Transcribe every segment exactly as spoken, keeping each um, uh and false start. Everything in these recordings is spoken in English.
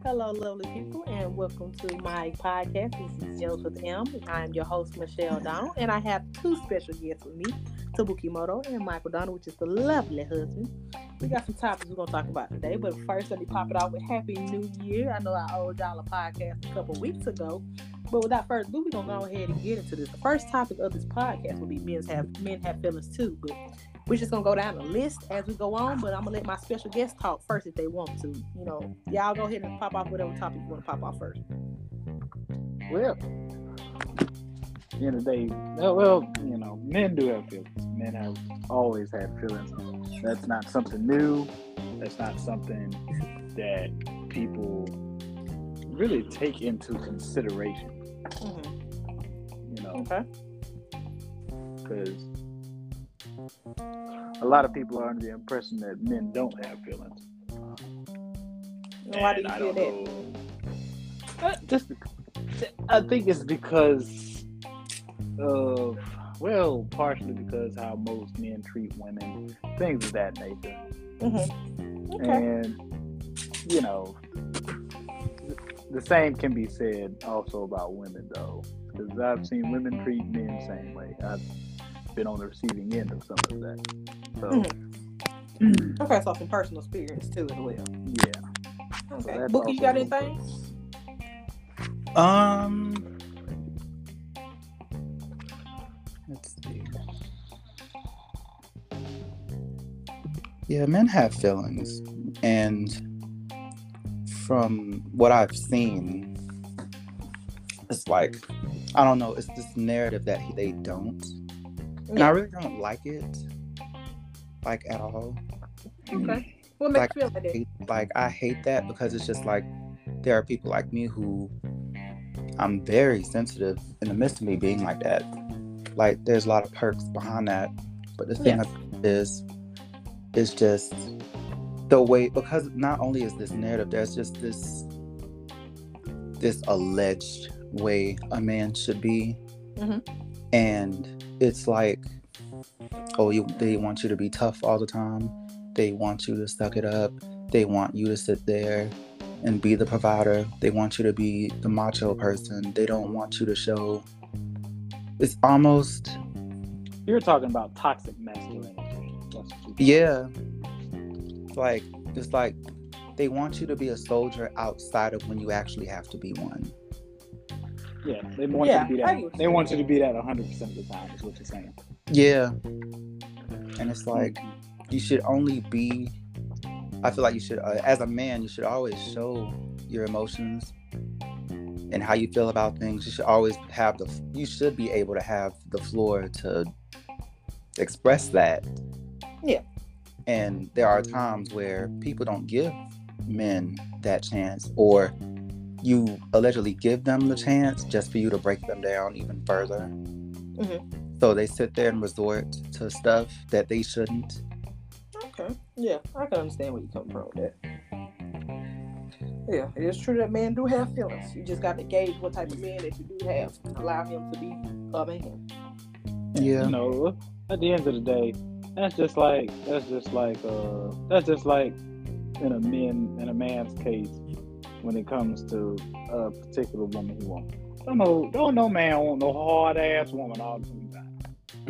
Hello, lovely people, and welcome to my podcast. This is Gems with M. I'm your host, Michelle Donald, and I have two special guests with me, Tabuki Moto and Michael Donald, which is the lovely husband. We got some topics we're going to talk about today, but first, let me pop it off with Happy New Year. I know I owed y'all a podcast a couple weeks ago, but without further ado, we're going to go ahead and get into this. The first topic of this podcast will be men's have, men have feelings too, but we're just going to go down the list as we go on, but I'm going to let my special guests talk first if they want to. You know, y'all go ahead and pop off whatever topic you want to pop off first. Well, at the end of the day, well, you know, men do have feelings. Men have always had feelings. That's not something new. That's not something that people really take into consideration. Mm-hmm. You know, okay. Because a lot of people are under the impression that men don't have feelings. Why do you feel that? Know, just, I think it's because of, well, partially because how most men treat women, things of that nature. Mm-hmm. Okay. And, you know, the same can be said also about women, though. Because I've seen women treat men the same way. I've been on the receiving end of some of that. So, mm-hmm. Okay, so some personal experience too as well. Yeah. Okay. So Bookie, you got anything? Um, let's see. Yeah, men have feelings, and from what I've seen, it's like, I don't know, it's this narrative that they don't. And I really don't like it, like, at all. Okay. What makes like, you feel like that? I hate, like, I hate that because it's just like, there are people like me who, I'm very sensitive in the midst of me being like that. Like, there's a lot of perks behind that. But the thing yeah. is, it's just the way, because not only is this narrative, there's just this, this alleged way a man should be. Mm-hmm. And it's like, oh, you, they want you to be tough all the time. They want you to suck it up. They want you to sit there and be the provider. They want you to be the macho person. They don't want you to show. It's almost. You're talking about toxic masculinity. Yeah. Like, it's like they want you to be a soldier outside of when you actually have to be one. Yeah, they want yeah, you to be that. They want you to be that one hundred percent of the time, is what you're saying. Yeah. And it's like, you should only be, I feel like you should, uh, as a man, you should always show your emotions and how you feel about things. You should always have the, you should be able to have the floor to express that. Yeah. And there are times where people don't give men that chance, or you allegedly give them the chance just for you to break them down even further. Mm-hmm. So they sit there and resort to stuff that they shouldn't. Okay. Yeah, I can understand where you come from with that. Yeah, it is true that men do have feelings. You just got to gauge what type of man that you do have. Allow him to be a man. Yeah. You know, at the end of the day, that's just like that's just like uh that's just like in a men in a man's case when it comes to a particular woman he wants. Don't know, don't no man want no hard ass woman all the time.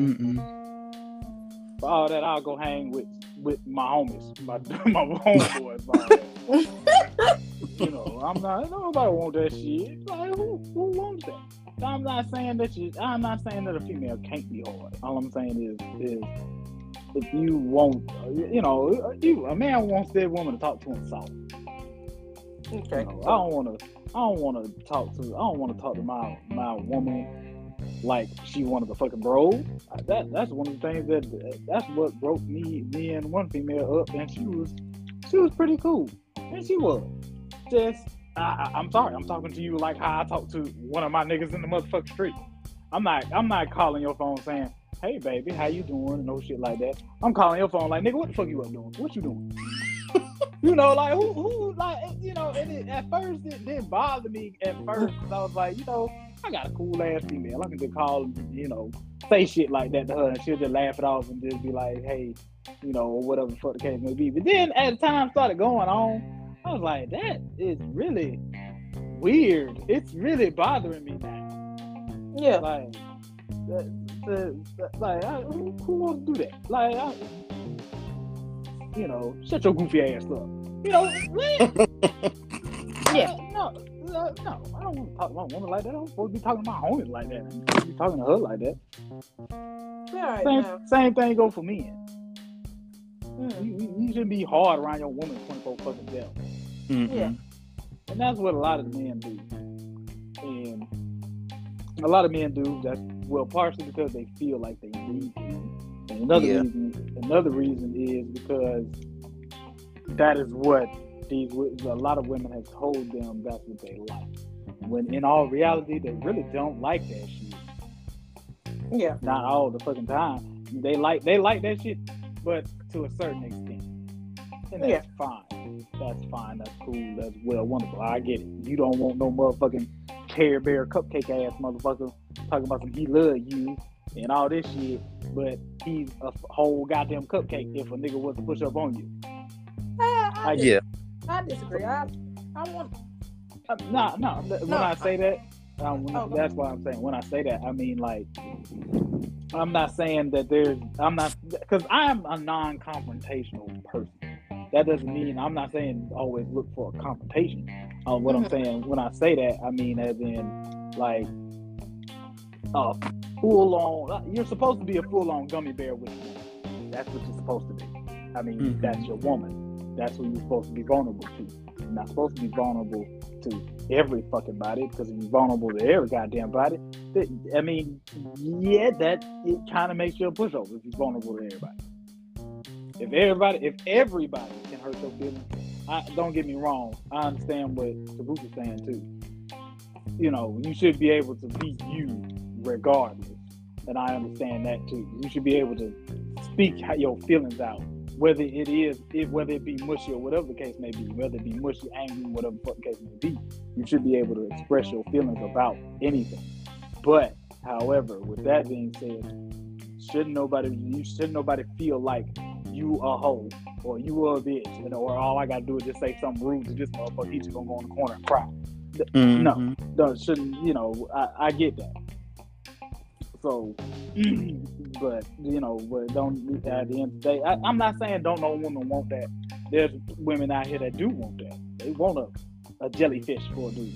Mm-mm. For all that, I'll go hang with, with my homies, my my homeboys. For all that. You know, I'm not. Nobody want that shit. Like, who who wants that? I'm not saying that you. I'm not saying that a female can't be hard. All I'm saying is, is if you want, you know, you a man wants that woman to talk to him soft. Okay. You know, I don't want to. I don't want to talk to. I don't want to talk to my my woman like she one of the fucking bros. That that's one of the things that that's what broke me me and one female up, and she was she was pretty cool, and she was just. I, I'm sorry, I'm talking to you like how I talk to one of my niggas in the motherfucking street. I'm not I'm not calling your phone saying, "Hey baby, how you doing?" No shit like that. I'm calling your phone like, "Nigga, what the fuck you up doing? What you doing?" You know, like who, who, like you know. And it, at first, it didn't bother me at first because I was like, you know, I got a cool ass female. I can just call, and, you know, say shit like that to her, and she'll just laugh it off and just be like, hey, you know, or whatever the fuck the case may be. But then as time started going on, I was like, that is really weird. It's really bothering me now. Yeah. Like, that, the, the, like, I, who, who wants to do that? Like, I, you know, shut your goofy ass up. You know, man. Yeah. No, no, no, I don't want to talk to my woman like that. I'm supposed to be talking to my homie like that. I'm supposed to be talking to her like that. All right, Same, now. same thing go for men. Mm. You, you, you shouldn't be hard around your woman twenty-four fucking seven. Mhm. Yeah. And that's what a lot of men do. And a lot of men do that, well, partially because they feel like they need to. And another Yeah. reason, another reason is because that is what these a lot of women have told them that's what they like. When in all reality, they really don't like that shit. Yeah. Not all the fucking time. They like they like that shit, but to a certain extent. And that's Yeah. fine. That's fine. That's cool. That's well wonderful. I get it. You don't want no motherfucking Care Bear cupcake ass motherfucker talking about some he love you and all this shit, but he's a whole goddamn cupcake if a nigga was to push up on you. I, I, I dis- Yeah. I disagree. I, I want. Uh, no, no. When No, I say that, um, when, Oh, go that's what I'm saying. When I say that, I mean like, I'm not saying that there's. I'm not because I'm a non-confrontational person. That doesn't mean I'm not saying always look for a confrontation. Uh, what Mhm. I'm saying when I say that, I mean as in like, uh, full on. You're supposed to be a full on gummy bear with you. That's what you're supposed to be. I mean, Mhm. that's your woman. That's who you're supposed to be vulnerable to. You're not supposed to be vulnerable to every fucking body, because if you're vulnerable to every goddamn body, that, I mean, yeah, that it kind of makes you a pushover if you're vulnerable to everybody. If everybody, if everybody can hurt your feelings, I, don't get me wrong. I understand what Tabuka's saying too. You know, you should be able to be you regardless, and I understand that too. You should be able to speak your feelings out, whether it is, it, whether it be mushy or whatever the case may be, whether it be mushy, angry, whatever the fucking case may be. You should be able to express your feelings about anything. But, however, with that being said, shouldn't nobody, you shouldn't nobody feel like you a hoe or you a bitch, you know, or all I gotta do is just say something rude to this motherfucker. He's just gonna go in the corner and cry. Mhm. No, no, shouldn't. You know, I, I get that. So, but you know, but don't at the end of the day, I, I'm not saying don't no woman want that. There's women out here that do want that. They want a, a jellyfish for a dude,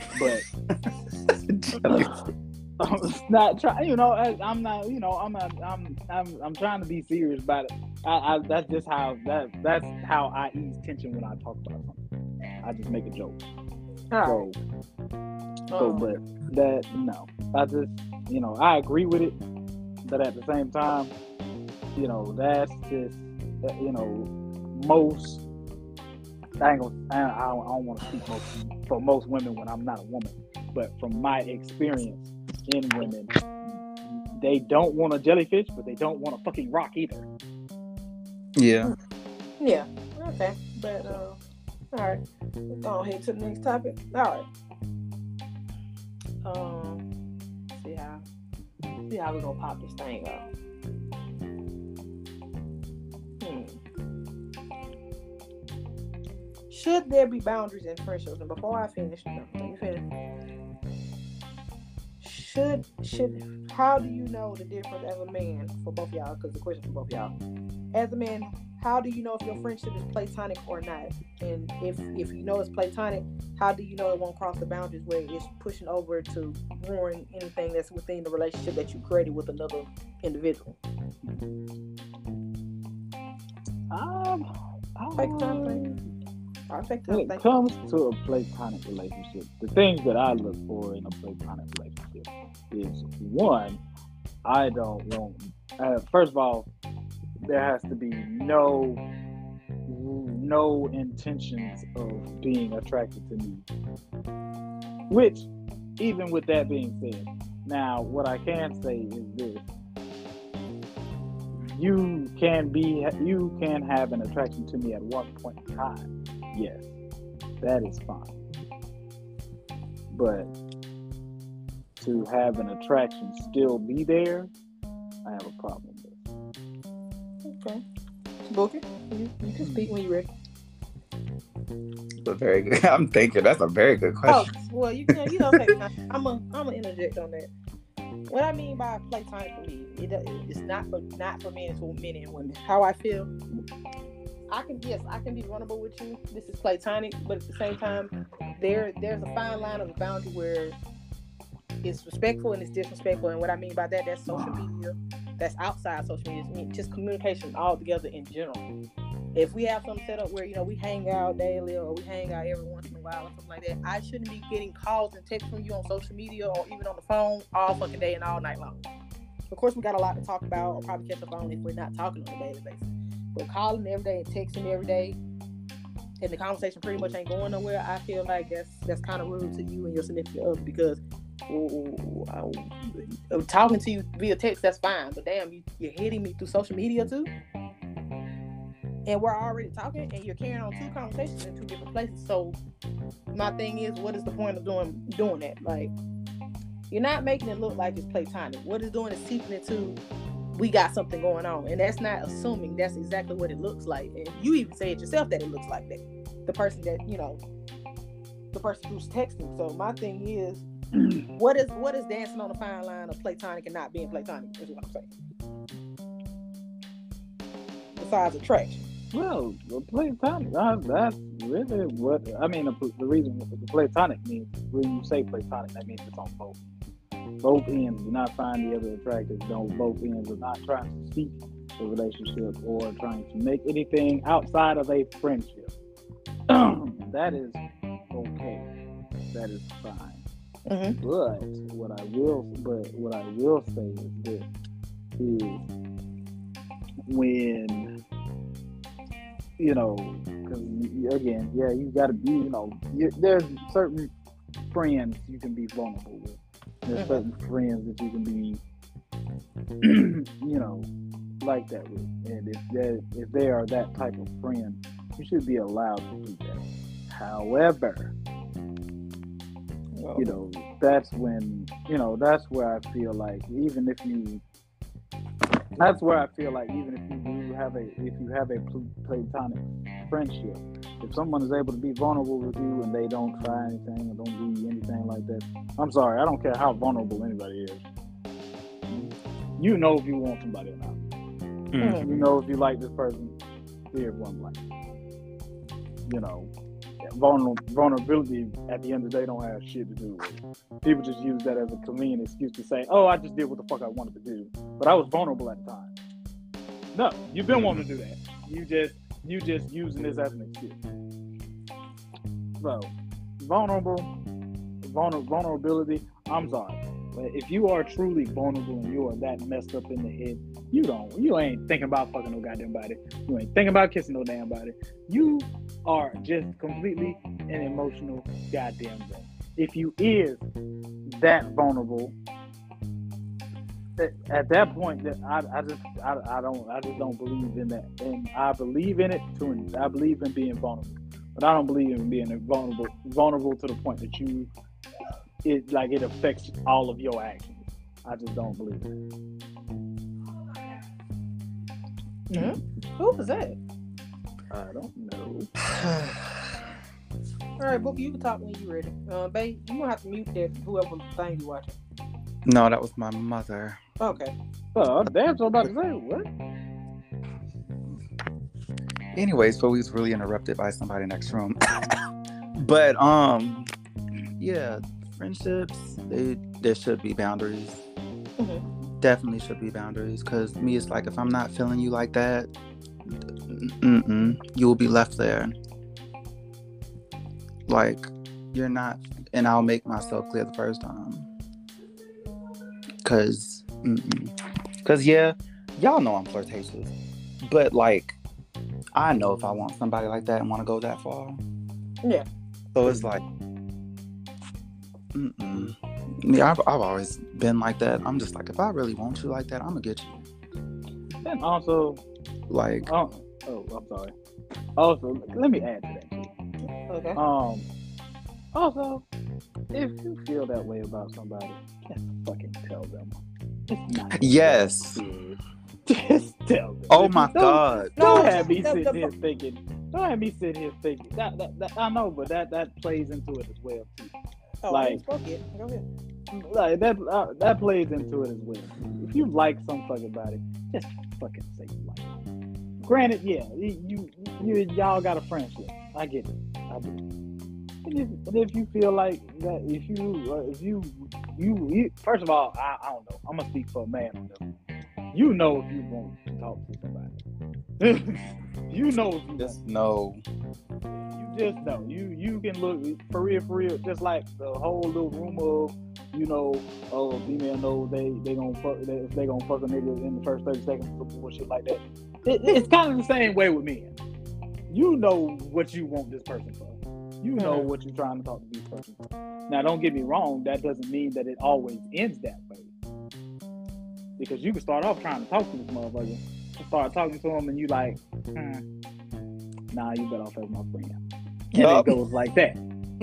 but. I'm not trying, you know. I, I'm not, you know. I'm not. I'm. I'm. I'm trying to be serious about it. I, I. That's just how that. That's how I ease tension when I talk about something. I just make a joke. All So, right. so, Um, but that no. I just, you know, I agree with it, but at the same time, you know, that's just, you know, most. I ain't gonna. I, I don't, I don't want to speak most, for most women when I'm not a woman, but from my experience in women, they don't want a jellyfish, but they don't want a fucking rock either. Yeah. Yeah. Okay. But uh, all right. Let's go ahead to the next topic. All right. Um. See how. See how we gonna pop this thing up. Hmm. Should there be boundaries in friendships? And before I finish, no, let me finish. Should should how do you know the difference as a man for both y'all? Because the question for both y'all, as a man, how do you know if your friendship is platonic or not? And if if you know it's platonic, how do you know it won't cross the boundaries where it's pushing over to ruin anything that's within the relationship that you created with another individual? Um, Take time, um, thing. I'll take when time. it Thank comes to a platonic relationship, the things that I look for in a platonic relationship is one, I don't want. Uh, first of all, there has to be no no intentions of being attracted to me. Which, even with that being said, now what I can say is this: you can be, you can have an attraction to me at one point in time. Yes, that is fine. But to have an attraction still be there, I have a problem with. Okay. Booker, you, you can speak when you're ready. a very good. I'm thinking that's a very good Oh, question. well, you can, you know, take time. I'm a, I'm gonna interject on that. What I mean by platonic for me, it, it's not for not for men, it's for men and women. How I feel, I can yes, I can be vulnerable with you. This is platonic, but at the same time, there there's a fine line of a boundary where it's respectful and it's disrespectful. And what I mean by that, that's social media. That's outside social media. I mean, just communication altogether in general. If we have something set up where, you know, we hang out daily or we hang out every once in a while or something like that, I shouldn't be getting calls and texts from you on social media or even on the phone all fucking day and all night long. Of course, we got a lot to talk about or probably catch the phone if we're not talking on a daily basis. But calling every day and texting every day and the conversation pretty much ain't going nowhere, I feel like that's that's kind of rude to you and your significant other because ooh, I, I'm talking to you via text, that's fine. But damn, you, you're hitting me through social media too? And we're already talking, and you're carrying on two conversations in two different places. So my thing is, what is the point of doing doing that? Like, you're not making it look like it's platonic. What it's doing is seeping into, we got something going on, and that's not assuming. That's exactly what it looks like. And you even say it yourself that it looks like that. The person that you know, the person who's texting. So my thing is, what is what is dancing on the fine line of platonic and not being platonic? Is what I'm saying. Besides attraction. Well, the platonic, that, that's really what, I mean, the, the reason the platonic means, when you say platonic, that means it's on both. Both ends do not find the other attractive, no, both ends are not trying to seek a relationship or trying to make anything outside of a friendship. That is okay. That is fine. Mm-hmm. But what I will, but what I will say is this, is when, you know, because again, yeah, you got to be, you know, you, there's certain friends you can be vulnerable with. There's mm-hmm. certain friends that you can be, you know, like that with. And if they if they are that type of friend, you should be allowed to do that. However, you know, that's when, you know, that's where I feel like even if you, that's where I feel like even if you do have a, if you have a platonic friendship, if someone is able to be vulnerable with you and they don't try anything or don't do anything like that, I'm sorry, I don't care how vulnerable anybody is. You know if you want somebody or not. Mm-hmm. You know if you like this person, clear one life. You know, vulner- vulnerability at the end of the day don't have shit to do with it. People just use that as a convenient excuse to say, oh, I just did what the fuck I wanted to do, but I was vulnerable at the time. No, you've been wanting to do that. You just you just using this as an excuse. So, vulnerable, vulner- vulnerability, I'm sorry. But if you are truly vulnerable and you are that messed up in the head, you don't, you ain't thinking about fucking no goddamn body. You ain't thinking about kissing no damn body. You are just completely an emotional goddamn wreck. If you is that vulnerable, at that point, that I, I just I, I don't I just don't believe in that, and I believe in it to I believe in being vulnerable, but I don't believe in being vulnerable vulnerable to the point that you it like it affects all of your actions. I just don't believe it. Mm-hmm. Who was that? I don't know. All right, Bookie, you can talk when you're ready. Uh, babe, you gonna have to mute that whoever thing you watching. No, that was my mother. Okay. Oh, damn, so I'm about to say, what? Anyways, so we was really interrupted by somebody next room. But, um, yeah, friendships, they, there should be boundaries. Mm-hmm. Definitely should be boundaries. Because me, it's like, if I'm not feeling you like that, mm-mm, you will be left there. Like, you're not, and I'll make myself clear the first time. Cause, mm-mm. Cause yeah, y'all know I'm flirtatious, but like, I know if I want somebody like that and want to go that far. Yeah. So it's like, mm-mm. Yeah, I've, I've always been like that. I'm just like, if I really want you like that, I'm gonna get you. And also, like, oh, oh I'm sorry. Also, let me add to that too. Okay. Um. Also, if you feel that way about somebody, just fucking tell them. Yes. Just tell them. Oh my don't, God. Don't No, have me the, sitting the, here thinking, don't have me sitting here thinking that, that, that. I know, but that that plays into it as well too. Oh, Like- I ain't spoke yet. Go ahead. Like that uh, that plays into it as well. If you like some fucking body, just fucking say you like it. Granted, yeah, you, you you y'all got a friendship. I get it. I do. And if, and if you feel like that, if you uh, if you, you you first of all, I, I don't know. I'm gonna speak for a man on this. You know if you want to talk to somebody. You know if you Just want. know. You just know. You you can look for real, for real. Just like the whole little rumor of, you know, oh, female knows they they gonna fuck they, if they gonna fuck a nigga in the first thirty seconds or bullshit like that. It, it's kind of the same way with men. You know what you want this person for. You know what you're trying to talk to this person for. Now, don't get me wrong. That doesn't mean that it always ends that way. Because you can start off trying to talk to this motherfucker, start talking to him, and you like, hmm, nah, you better off as my friend. And Yup. it goes like that.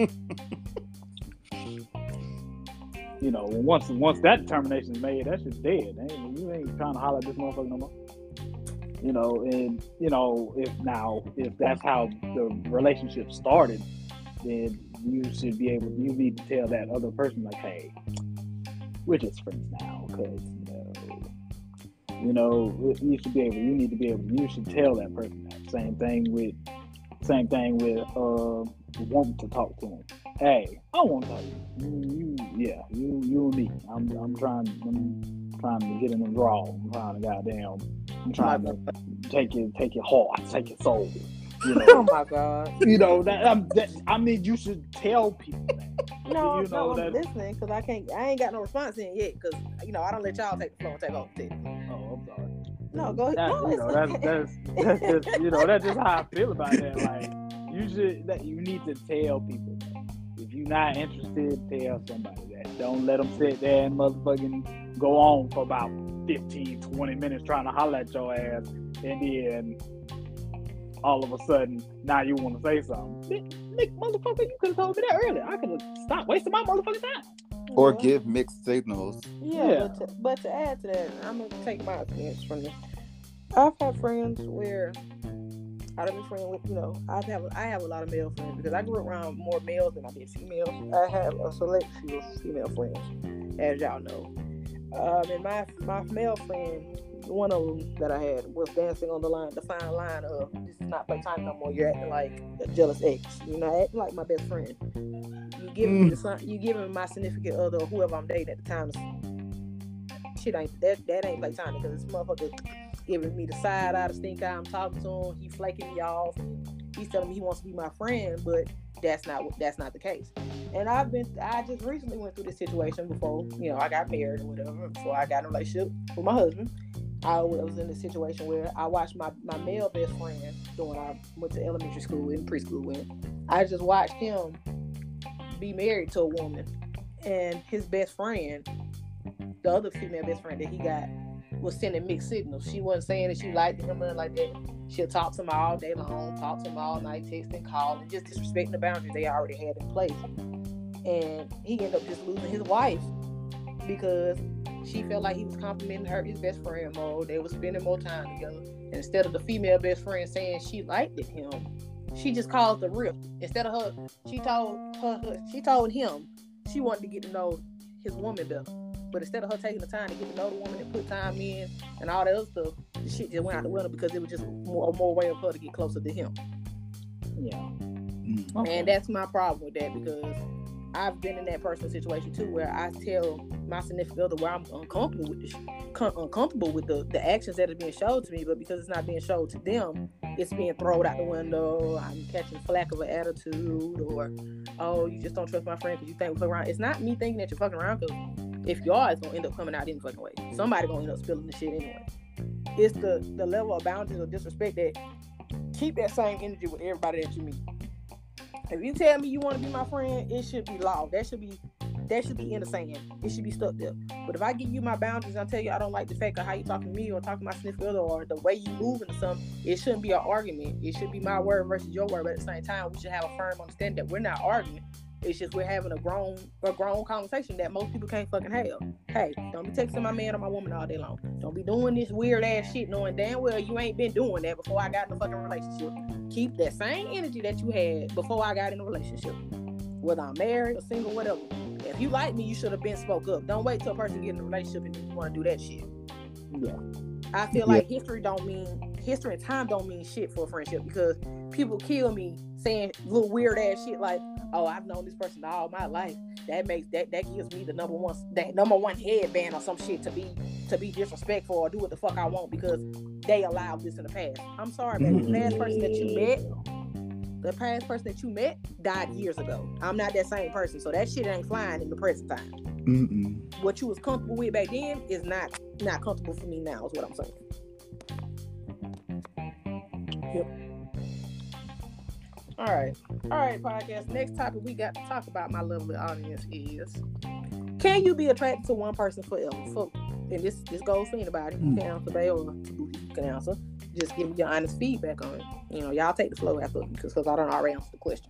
You know, once once that determination is made, that shit's dead. Ain't, you ain't trying to holler at this motherfucker no more. You know, and you know, if now if that's how the relationship started, then you should be able. You need to tell that other person like, hey, we're just friends now, because you know, you know, you should be able. You need to be able. You should tell that person that. Same thing with, same thing with uh, wanting to talk to him. Hey, I want to talk to you. You, you yeah, you, you and me. I'm, I'm trying, I'm trying to get in the draw. I'm trying to goddamn, I'm trying to take your, take your heart, take your soul. You know, Oh my God. you know that, I'm, that. I mean, you should tell people that. No, You know no, I'm that- listening because I can't. I ain't got no response in yet because you know I don't let y'all take the floor and take over. the tip. Oh, I'm sorry. No, go ahead. That, No, you it's know, that's okay. that's that's just you know that's just how I feel about that. Like you should that you need to tell people that. If you're not interested, tell somebody that. Don't let them sit there and motherfucking go on for about fifteen, twenty minutes trying to holler at your ass, and then all of a sudden now you want to say something. Nick, motherfucker, you could have told me that earlier. I could have stopped wasting my motherfucking time. Or Yeah. give mixed signals. Yeah, Yeah. But, to, but to add to that, I'm gonna take my experience from this. I've had friends where I've been friends with, you know, I have I have a lot of male friends because I grew up around more males than I did females. I have a select few female friends, as y'all know. Um, and my my male friend, one of them that I had was dancing on the line, the fine line of this is not playtime no more. You're acting like a jealous ex. You're not acting like my best friend. You giving me the son, you giving my significant other or whoever I'm dating at the time. Shit ain't that that ain't playtime because this motherfucker giving me the side eye, the stink eye. I'm talking to him. He flaking me off. He's telling me he wants to be my friend, but that's not what that's not the case. And I've been I just recently went through this situation before, you know, I got married or whatever, before I got in a relationship with my husband. I was in a situation where I watched my, my male best friend when I went to elementary school and preschool with. I just watched him be married to a woman, and his best friend, the other female best friend that he got, was sending mixed signals. She wasn't saying that she liked him or like that. She'll talk to him all day long, talk to him all night, texting, calling, just disrespecting the boundaries they already had in place. And he ended up just losing his wife because she felt like he was complimenting her, his best friend more. They were spending more time together. And instead of the female best friend saying she liked him, she just caused the rift. Instead of her, she told her, her she told him she wanted to get to know his woman better. But instead of her taking the time to get to know the woman and put time in and all that other stuff, the shit just went out the window because it was just more, more way of her to get closer to him. Yeah. Mm. Okay. And that's my problem with that because I've been in that personal situation too, where I tell my significant other where I'm uncomfortable with the sh- com- uncomfortable with the, the actions that are being shown to me, but because it's not being shown to them, it's being thrown out the window. I'm catching flack of an attitude, or oh, you just don't trust my friend because you think we fuck around. It's not me thinking that you're fucking around, because if you are, it's gonna end up coming out any fucking way. Somebody gonna end up spilling the shit anyway. It's the the level of boundaries or disrespect that keep that same energy with everybody that you meet. If you tell me you want to be my friend, it should be law. That should be that should be in the sand. It should be stuck there. But if I give you my boundaries and I tell you I don't like the fact of how you talking to me or talking to my significant other or the way you move into something, it shouldn't be an argument. It should be my word versus your word. But at the same time, we should have a firm understanding that we're not arguing. It's just we're having a grown a grown conversation that most people can't fucking have. Hey, don't be texting my man or my woman all day long. Don't be doing this weird ass shit knowing damn well you ain't been doing that before I got in a fucking relationship. Keep that same energy that you had before I got in a relationship. Whether I'm married or single, whatever. If you like me, you should have been spoke up. Don't wait till a person get in a relationship and then you want to do that shit. Yeah. I feel like yeah. history don't mean history and time don't mean shit for a friendship, because people kill me saying little weird ass shit like, oh, I've known this person all my life. That makes that that gives me the number one that number one headband or some shit to be to be disrespectful or do what the fuck I want because they allowed this in the past. I'm sorry, man. The last person that you met, the past person that you met died years ago. I'm not that same person, so that shit ain't flying in the present time. Mm-mm. What you was comfortable with back then is not not comfortable for me now, is what I'm saying. Yep. All right. All right, podcast. Next topic we got to talk about, my lovely audience, is can you be attracted to one person forever? For, and this this goes for anybody. You can answer, babe, or you can answer. Just give me your honest feedback on it. You know, y'all take the flow after because because I don't already answer the question.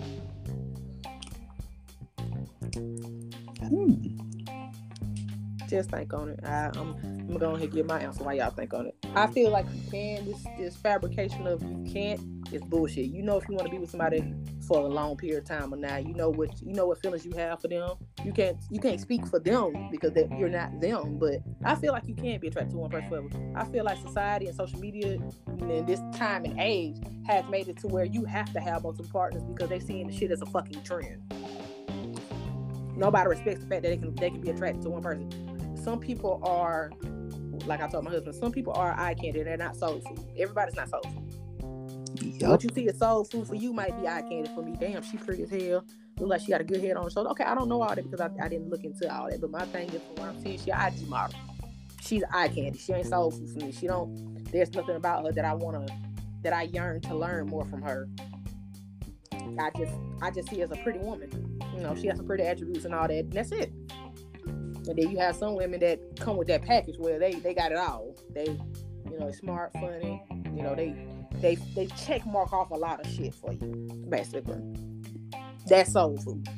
Hmm. Just think on it. I, I'm, I'm gonna go ahead and give my answer while y'all think on it. I feel like you can. This this fabrication of you can't is bullshit. You know if you want to be with somebody for a long period of time or not. You know what you know what feelings you have for them. You can't you can't speak for them because that you're not them. But I feel like you can be attracted to one person forever. I feel like society and social media and this time and age has made it to where you have to have multiple partners because they seeing the shit as a fucking trend. Nobody respects the fact that they can they can be attracted to one person. Some people are, like I told my husband, some people are eye candy. They're not soul food. Everybody's not soul food. Yep. What you see as soul food for you might be eye candy for me. Damn, she pretty as hell. Look like she got a good head on her shoulder. Okay, I don't know all that because I, I didn't look into all that. But my thing is, from what I'm seeing, she an I G model. She's eye candy. She ain't soul food for me. She don't. There's nothing about her that I wanna, that I yearn to learn more from her. I just, I just see her as a pretty woman. You know, she has some pretty attributes and all that. And that's it. And then you have some women that come with that package where they, they got it all. They, you know, smart, funny. You know, they they they check mark off a lot of shit for you, basically. That's soul food.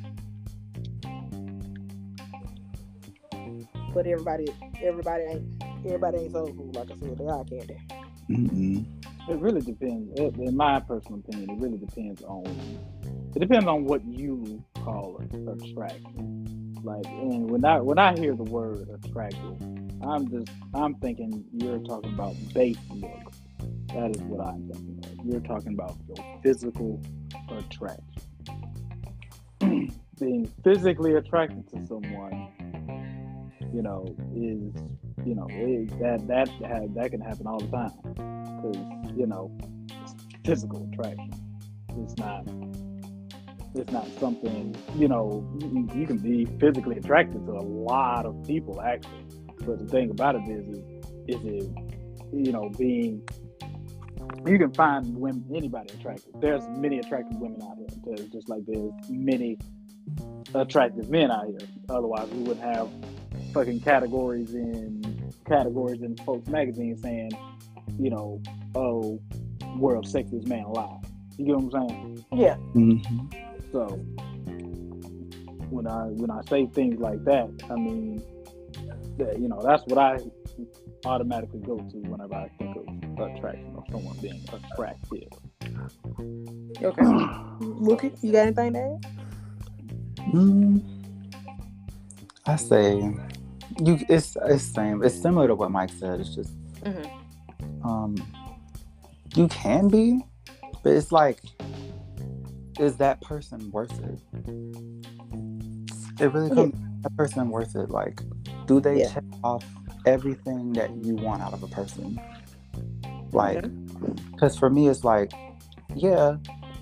But everybody, everybody ain't everybody ain't soul food. Like I said, they are candy. Mm-mm. It really depends. In my personal opinion, it really depends on. It depends on what you call attraction. Like, and when I when I hear the word attractive, I'm just I'm thinking you're talking about base looks. That is what I'm thinking of. You're talking about your physical attraction. Being physically attracted to someone, you know, is you know is, that that that that can happen all the time because you know it's physical attraction. It's not. It's not something, you know, you, you can be physically attracted to a lot of people, actually. But the thing about it is, is, is it, you know, being, you can find women, anybody attractive. There's many attractive women out here. There's just like there's many attractive men out here. Otherwise, we wouldn't have fucking categories in, categories in Folks magazine saying, you know, oh, world's sexiest man alive. You get what I'm saying? Yeah. Mm-hmm. So when I when I say things like that, I mean that, you know, that's what I automatically go to whenever I think of attraction or someone being attractive. Okay. Mookie, you got anything to add? Mm, I say you. It's it's same. It's similar to what Mike said. It's just Mm-hmm. um, you can be, but it's like, is that person worth it? It really comes. Yeah. That person worth it? Like, do they Yeah. check off everything that you want out of a person? Like, because for me, it's like, yeah,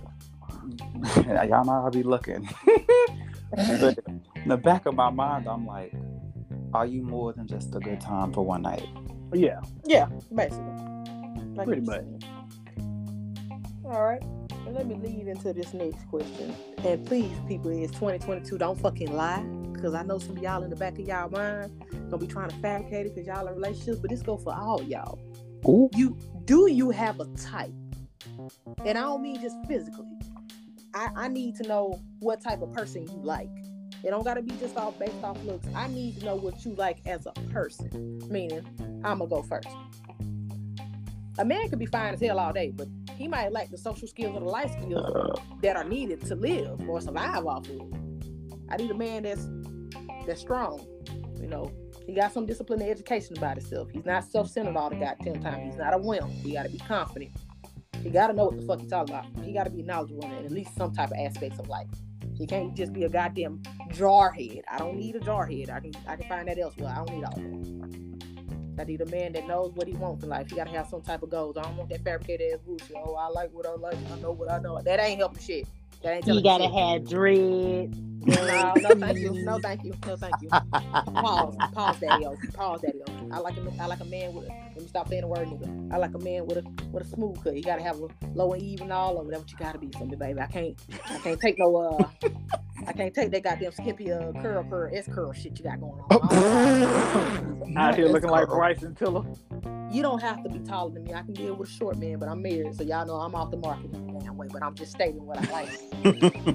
y'all know I'll be looking. But in the back of my mind, I'm like, are you more than just a good time for one night? Yeah. Yeah, basically. Like Pretty you much. said. All right. And let me lead into this next question. And please, people, it's twenty twenty-two. Don't fucking lie. Because I know some of y'all in the back of y'all mind gonna be trying to fabricate it because y'all in relationships. But this go for all y'all. Ooh. You do you have a type? And I don't mean just physically. I, I need to know what type of person you like. It don't gotta be just all based off looks. I need to know what you like as a person. Meaning, I'ma go first. A man could be fine as hell all day, but he might lack the social skills or the life skills that are needed to live or survive off of it. I need a man that's that's strong. You know, he got some discipline and education about himself. He's not self-centered all the goddamn time. He's not a wimp. He gotta be confident. He gotta know what the fuck he's talking about. He gotta be knowledgeable in at least some type of aspects of life. He can't just be a goddamn jarhead. I don't need a jarhead. I can I can find that elsewhere. I don't need all that. I need a man that knows what he wants in life. He gotta have some type of goals. I don't want that fabricated ass bullshit. Oh, I like what I like. I know what I know. That ain't helping shit. That ain't telling You gotta shit. have dreads. No, no, thank you. No, thank you. No, thank you. Pause. Pause, daddy-o. Pause, daddy-o. I like a, I like a man with a, let me stop saying the word nigga. I like a man with a with a smooth cut. You gotta have a low and even all over. That's what you gotta be for me, baby. I can't I can't take no uh I can't take that goddamn skimpy uh curl curl S curl shit you got going on. Out here looking like Bryson Tiller. You don't have to be taller than me. I can deal with a short man, but I'm married, so y'all know I'm off the market in a damn way. But I'm just stating what I like.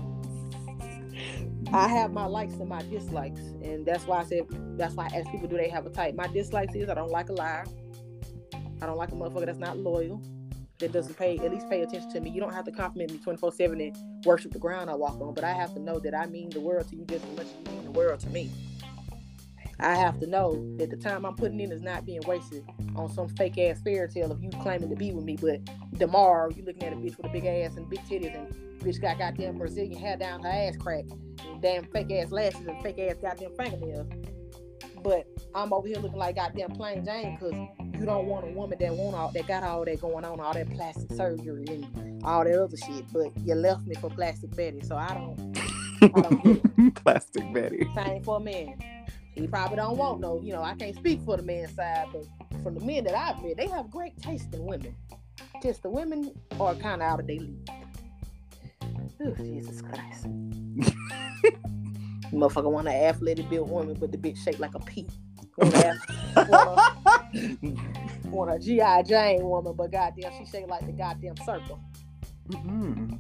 I have my likes and my dislikes, and that's why I said that's why I ask people, do they have a type? My dislikes is I don't like a liar. I don't like a motherfucker that's not loyal, that doesn't pay at least pay attention to me. You don't have to compliment me twenty-four seven and worship the ground I walk on, but I have to know that I mean the world to you just as much as you mean the world to me. I have to know that the time I'm putting in is not being wasted on some fake ass fairy tale of you claiming to be with me, but tomorrow you looking at a bitch with a big ass and big titties and bitch got goddamn Brazilian hair down her ass crack and damn fake ass lashes and fake ass goddamn fingernails. But I'm over here looking like goddamn plain Jane because you don't want a woman that want all that got all that going on, all that plastic surgery and all that other shit. But you left me for Plastic Betty, so I don't. I don't get it. Plastic Betty. Same for a man. He probably don't want no, you know, I can't speak for the men's side, but from the men that I've met, they have great taste in women. Just the women are kind of out of their league. Oh, Jesus Christ. Motherfucker want an athletic built woman, but the bitch shaped like a pea. Want a, want a, want a G I Jane woman, but goddamn, she shaped like the goddamn circle. Mm-hmm.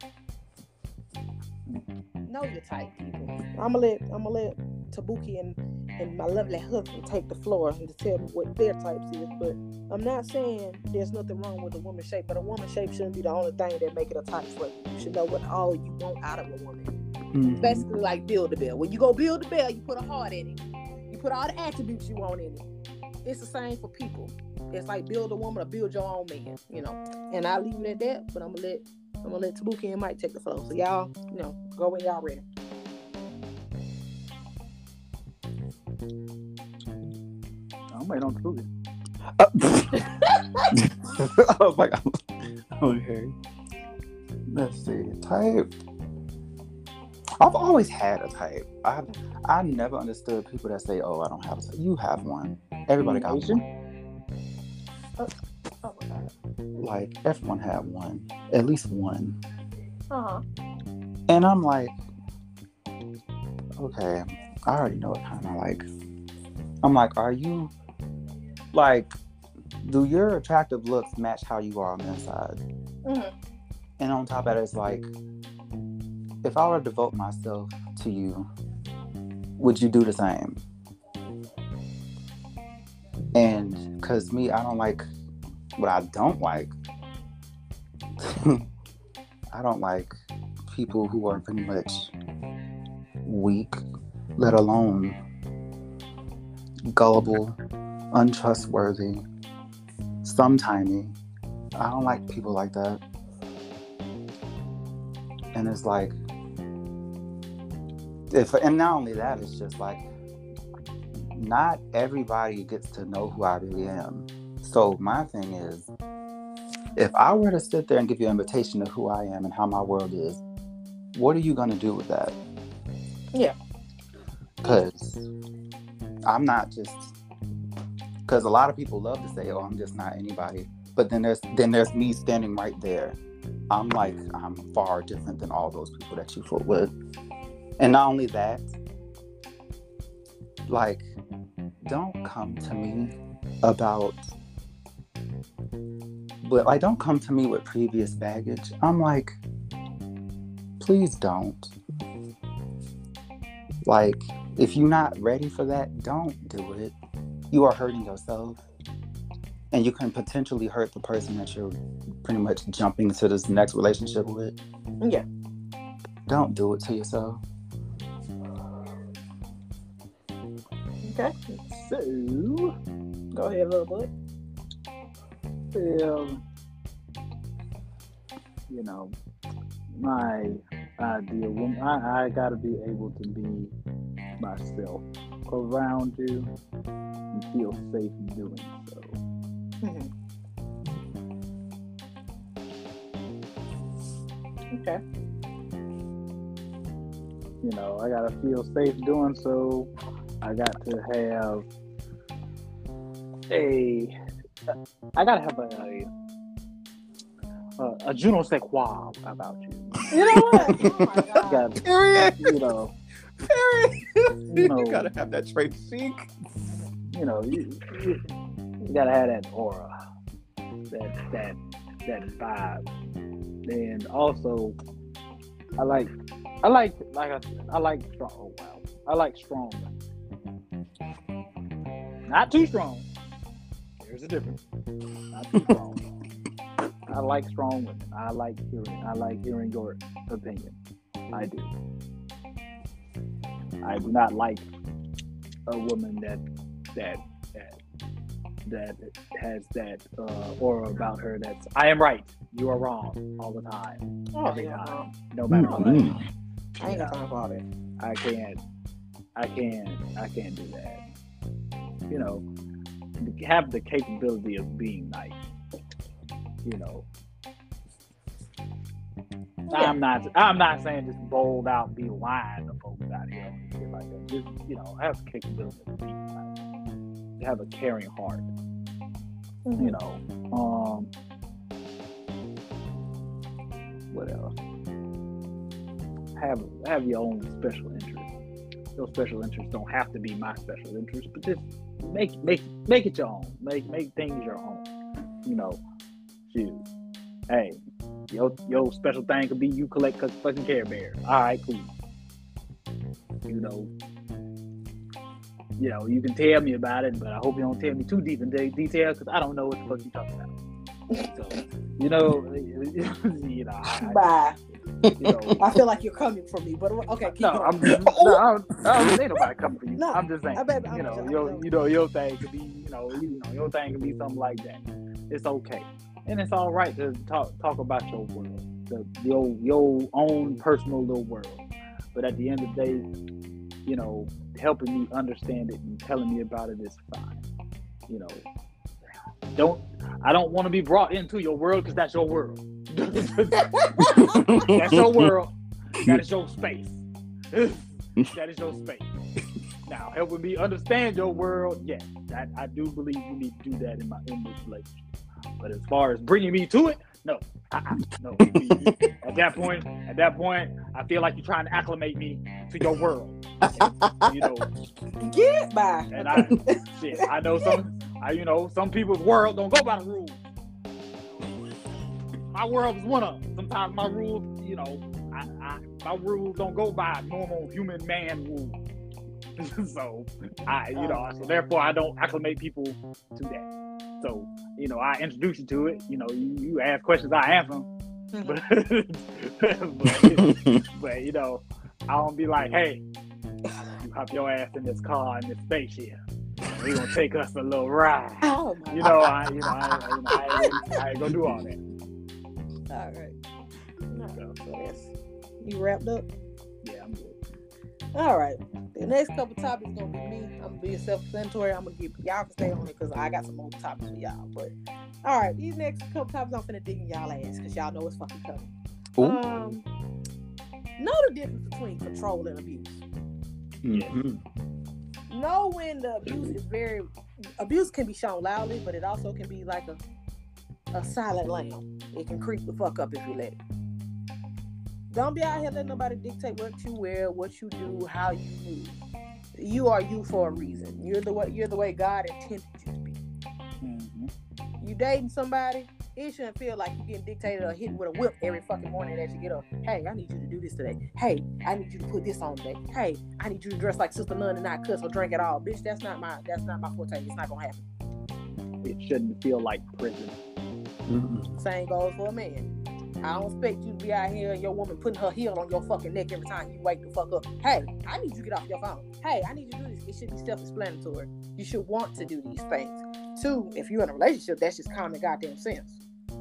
Know your type, people. I'm gonna let I'm gonna let Tabuki and, and my lovely husband take the floor and to tell me what their types is. But I'm not saying there's nothing wrong with a woman's shape, but a woman's shape shouldn't be the only thing that make it a type for you. You should know what all you want out of a woman. Mm-hmm. Basically, like Build-A-Bear. When you go build a bear, you put a heart in it. You put all the attributes you want in it. It's the same for people. It's like build a woman or build your own man, you know. And I'll leave it at that. But I'm gonna let I'm gonna let Tabuki and Mike take the floor. So y'all, you know, go when y'all ready. I'm waiting on Tabuki. Oh my God. Okay. Let's see. Type. I've always had a type. I've I never understood people that say, "Oh, I don't have a type." You have one. Everybody got Asian? one. Oh, oh my God. Like everyone had one, at least one. Uh huh. And I'm like, okay, I already know what kind of like. I'm like, are you like, do your attractive looks match how you are on the inside? Mm-hmm. And on top of that, it's like, if I were to devote myself to you, would you do the same? And because me, I don't like what I don't like. I don't like people who are pretty much weak, let alone gullible, untrustworthy, sometimey. I don't like people like that. And it's like, if and not only that, it's just like, not everybody gets to know who I really am. So my thing is, if I were to sit there and give you an invitation to who I am and how my world is, what are you going to do with that? Yeah. Because I'm not just, because a lot of people love to say, oh, I'm just not anybody. But then there's then there's me standing right there. I'm like, I'm far different than all those people that you fool with. And not only that, like, don't come to me about, but like, don't come to me with previous baggage. I'm like, please don't. Like, if you're not ready for that, don't do it. You are hurting yourself. And you can potentially hurt the person that you're pretty much jumping into this next relationship with. Yeah. Don't do it to yourself. Okay. So, Go ahead, little boy. um, you know, my ideal woman, I, I gotta be able to be myself around you and feel safe doing so. Mm-hmm. Okay. You know, I gotta feel safe doing so. I got to have a, I gotta have a, a, a je ne sais quoi about you. You know what? Oh my God. Got, Period. you know, Period. You know, you gotta have that trait chic. you know, you, you, you gotta have that aura, that that that vibe, and also, I like, I like, like I said, I like strong. Oh wow, I like strong women. Not too strong. There's a difference. Not too strong. I like strong women. I like hearing. I like hearing your opinion. I do. I do not like a woman that that that that has that uh, aura about her. That's I am right. You are wrong all the time, Oh, every yeah. time, no matter what. Mm-hmm. I ain't got time for all that. I can't. I can't. I can't do that. You know, have the capability of being nice. You know, Yeah. I'm not. I'm not saying just bold out, be lying to folks out here and shit like that. Just you know, have the capability of being nice. Have a caring heart. Mm-hmm. You know. Um. What else? Have have your own special interests. Those special interests don't have to be my special interests, but just make make make it your own. Make make things your own. You know, shoot. Hey, your your special thing could be you collect fucking Care Bears. All right, cool. You know, you know, you can tell me about it, but I hope you don't tell me too deep in de- detail because I don't know what the fuck you talking about. So, you know, you know, I, Bye. you know, I feel like you're coming for me, but okay, keep no, going. I'm just, no, I don't, I don't ain't nobody coming for you. No, I'm just saying, I bet- I'm you know, joking, your, I'm you know, your thing could be, you know, you know, your thing could be something like that. It's okay, and it's all right to talk talk about your world, the, your your own personal little world. But at the end of the day, you know, helping me understand it and telling me about it is fine. You know, don't I don't want to be brought into your world because that's your world. That's your world. That is your space. That is your space. Now, helping me understand your world, yes, that I do believe you need to do that in my in this relationship. But as far as bringing me to it, no, uh-uh, no. At that point, at that point, I feel like you're trying to acclimate me to your world. And, you know, Get by. and I, shit, I know some, I you know, some people's world don't go by the rules. My world is one of them. Sometimes my rules, you know, I, I, my rules don't go by normal human man rules. So I, you know, so therefore I don't acclimate people to that. So, you know, I introduce you to it. You know, you, you ask questions, I answer them. But, but, but, you know, I don't be like, hey, you hop your ass in this car in this spaceship. We're gonna take us a little ride. Oh my You know, I, you know, I, you know, I, ain't, I ain't gonna do all that. All right. No, so that's you wrapped up. Yeah, I'm good. All right. The next couple topics gonna be me. I'm gonna be self-explanatory. I'm gonna give y'all can stay on it because I got some more topics for y'all. But all right, these next couple topics I'm finna dig in y'all ass because y'all know it's fucking coming. Ooh. Um, know the difference between control and abuse. Mm-hmm. Know when the abuse is very abuse can be shown loudly, but it also can be like a a silent lamb. It can creep the fuck up if you let it. Don't be out here letting nobody dictate what you wear, what you do, how you move. You are you for a reason. You're the way you're the way God intended you to be. Mm-hmm. You dating somebody, It shouldn't feel like you're getting dictated or hit with a whip every fucking morning that you get up. Hey, I need you to do this today. Hey, I need you to put this on today. Hey, I need you to dress like Sister Nunn and not cuss or drink at all. Bitch, that's not my that's not my forte. It's not gonna happen. It shouldn't feel like prison. Mm-hmm. Same goes for a man. I don't expect you to be out here and your woman putting her heel on your fucking neck every time you wake the fuck up. Hey, I need you to get off your phone. Hey, I need you to do this. It should be self-explanatory. You should want to do these things. Two, if you're in a relationship, that's just common goddamn sense.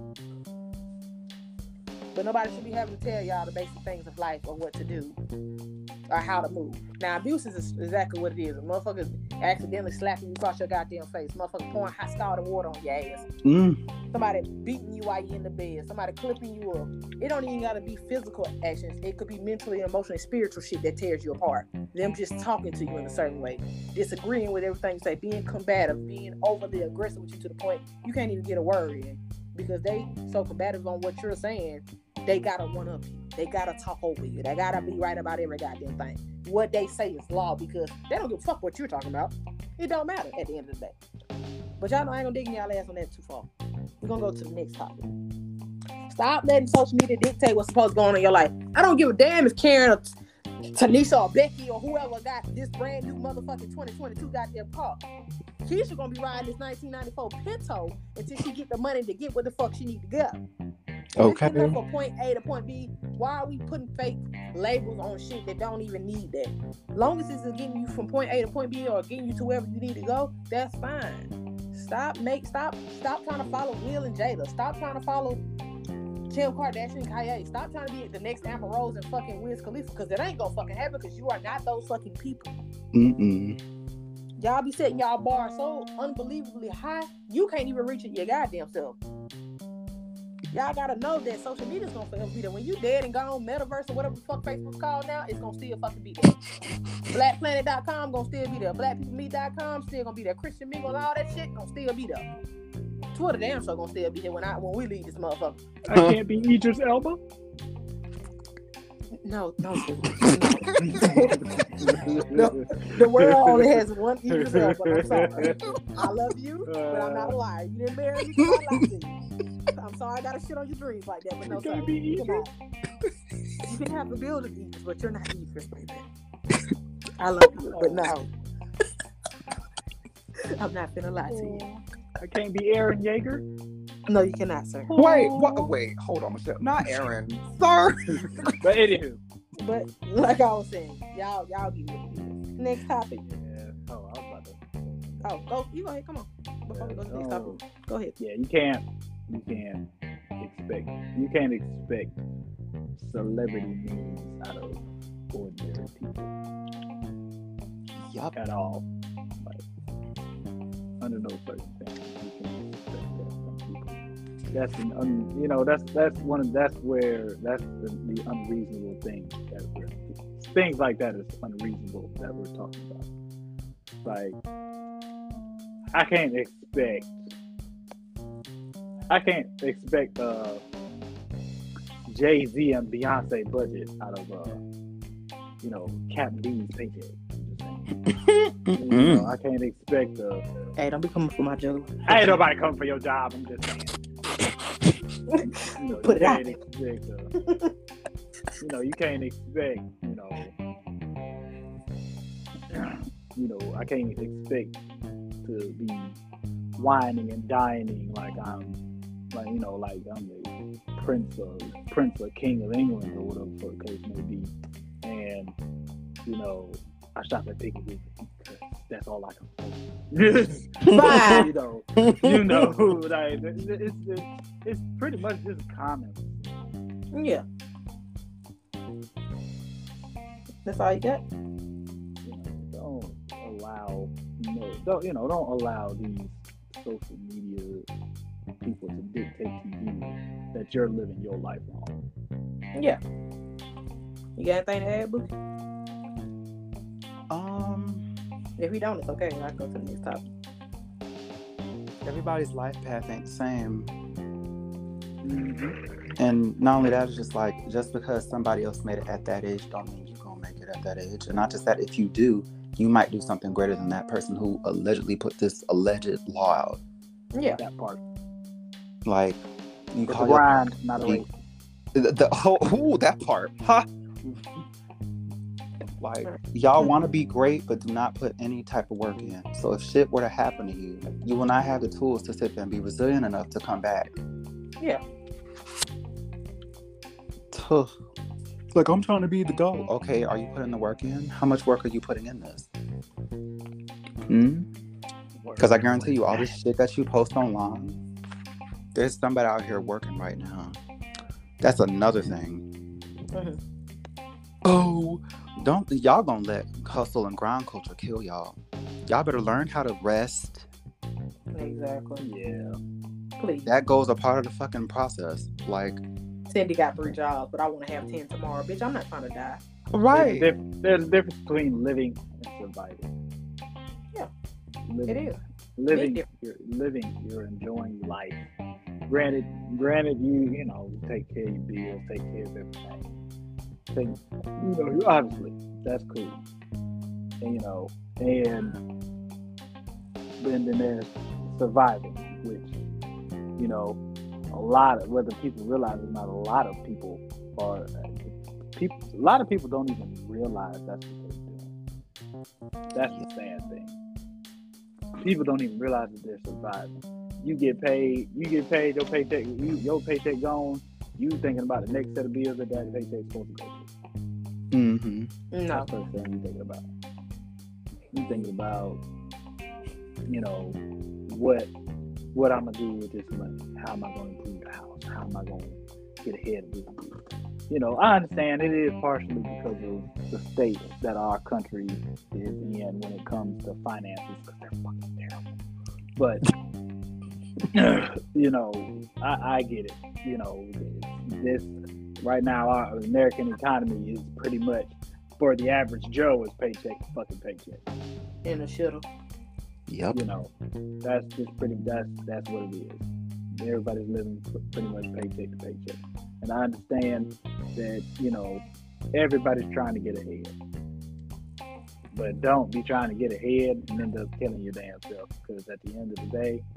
But nobody should be having to tell y'all the basic things of life or what to do or how to move. Now, abuse is exactly what it is. A motherfucker accidentally slapping you across your goddamn face. Motherfucker pouring hot scalding water on your ass. Mm. Somebody beating you while you're in the bed. Somebody clipping you up. It don't even gotta be physical actions. It could be mentally, emotionally, spiritual shit that tears you apart. Them just talking to you in a certain way, disagreeing with everything you say, being combative, being overly aggressive with you to the point you can't even get a word in because they so combative on what you're saying. They gotta one up you. They gotta talk over you. They gotta be right about every goddamn thing. What they say is law because they don't give a fuck what you're talking about. It don't matter at the end of the day. But y'all know I ain't gonna dig in y'all ass on that too far. We're gonna go to the next topic. Stop letting social media dictate what's supposed to go on in your life. I don't give a damn if Karen or Tanisha or Becky or whoever got this brand new motherfucking twenty twenty-two goddamn car. Keisha gonna be riding this nineteen ninety-four Pinto until she get the money to get where the fuck she need to go. Okay. From point A to point B, why are we putting fake labels on shit that don't even need that? Long as it's getting you from point A to point B or getting you to wherever you need to go, that's fine. Stop make stop stop trying to follow Will and Jada. Stop trying to follow Kim Kardashian and Kanye. Stop trying to be the next Amber Rose and fucking Wiz Khalifa because it ain't gonna fucking happen because you are not those fucking people. Mm-mm. Y'all be setting y'all bar so unbelievably high, you can't even reach it your goddamn self. Y'all gotta know that social media's gonna forever be there. When you dead and gone, metaverse or whatever the fuck Facebook's called now, it's gonna still fucking be there. black planet dot com gonna still be there. black people meet dot com still gonna be there. Christian Mingle and all that shit gonna still be there. Twitter damn sure gonna still be here when I when we leave this motherfucker. I can't be Idris Elba. No, no, no. The world only has one Idris Elba. I'm sorry. I love you, but I'm not a liar. You didn't marry me, so I like you. I'm sorry I gotta shit on your dreams like that, but no, sorry. Be You cannot. You can have the build of Idris, but you're not Idris, baby. I love you, but no. I'm not finna lie to you. I can't be Aaron Yeager. No, you cannot, sir. Wait, what? Wait, hold on, Michelle. Not Aaron, sir. But anywho. But like I was saying, y'all, y'all be with me. Next topic. Yeah. Oh, I was about to. Oh, go. You go ahead. Come on. Before we go to the next topic, go ahead. Yeah, you can't. You can't expect. You can't expect celebrity memes out of ordinary people. Yup. At all. Like under no circumstances, you can't expect that from people. That's an un, you know that's that's one of that's where that's the, the unreasonable thing that we're things like that is unreasonable that we're talking about. Like I can't expect I can't expect uh Jay-Z and Beyonce budget out of uh you know Cap D's paycheck. You know, I can't expect uh Hey, don't be coming for my joke. I ain't nobody coming for your job. I'm just saying. You know, Put you it out. can't expect, uh, you know, you can't expect, you know, you know, I can't expect to be whining and dining like I'm, like you know, like I'm the prince of prince or king of England or whatever the case may be, and you know, I shop at Piccadilly because that's all I can afford. Bye. you know, you know, like it's, it's, it's, it's pretty much just common. Yeah. That's all you got? You know, don't allow, no, don't you know, don't allow these social media people to dictate to you that you're living your life wrong. Yeah. You got anything to add, Bookie? Um, If we don't, it's okay. I go to the next topic. everybody's life path ain't the same. Mm-hmm. And not only that, it's just like, just because somebody else made it at that age don't mean you're going to make it at that age. And not just that, if you do, you might do something greater than that person who allegedly put this alleged law out. Yeah. That part. Like, You It's a call your grind, not a race. the, the oh, ooh, that part, huh? Like, y'all want to be great, but do not put any type of work in. So if shit were to happen to you, you will not have the tools to sit there and be resilient enough to come back. Yeah. Tuh. Like, I'm trying to be the GOAT. Okay, are you putting the work in? How much work are you putting in this? Hmm? Because I guarantee you, all this shit that you post online, there's somebody out here working right now. That's another thing. Mm-hmm. Oh, don't y'all gonna let hustle and grind culture kill y'all. Y'all better learn how to rest. Exactly. Yeah. Please. That goes a part of the fucking process. Like, Cindy got three jobs, but I want to have ten tomorrow. Bitch, I'm not trying to die. right. There's a, diff- there's a difference between living and surviving. Yeah. Living, It is. Living, Big you're living, you're enjoying life. Granted, granted, you you know take care of your bills, take care of everything. Take, you know, you- obviously that's cool. And you know, and then then there's surviving, which you know, a lot of whether people realize it or not, a lot of people are people. A lot of people don't even realize that's what they're doing. That's the sad thing. People don't even realize that they're surviving. You get paid, you get paid, your paycheck, you, your paycheck gone. You thinking about the next set of bills that that paycheck's supposed to go to. Mm-hmm. No. That's the first thing you thinking about. You thinking about, you know, what what I'm gonna do with this money. How am I gonna improve the house? How am I gonna get ahead of this? You know, I understand it is partially because of the state that our country is in when it comes to finances, because they're fucking terrible. But you know, I, I get it. You know, this right now, our American economy is pretty much for the average Joe is paycheck to fucking paycheck. In the shuttle. Yep. You know, that's just pretty. That's that's what it is. Everybody's living pretty much paycheck to paycheck, and I understand that you know everybody's trying to get ahead, but don't be trying to get ahead and end up killing your damn self. Because at the end of the day,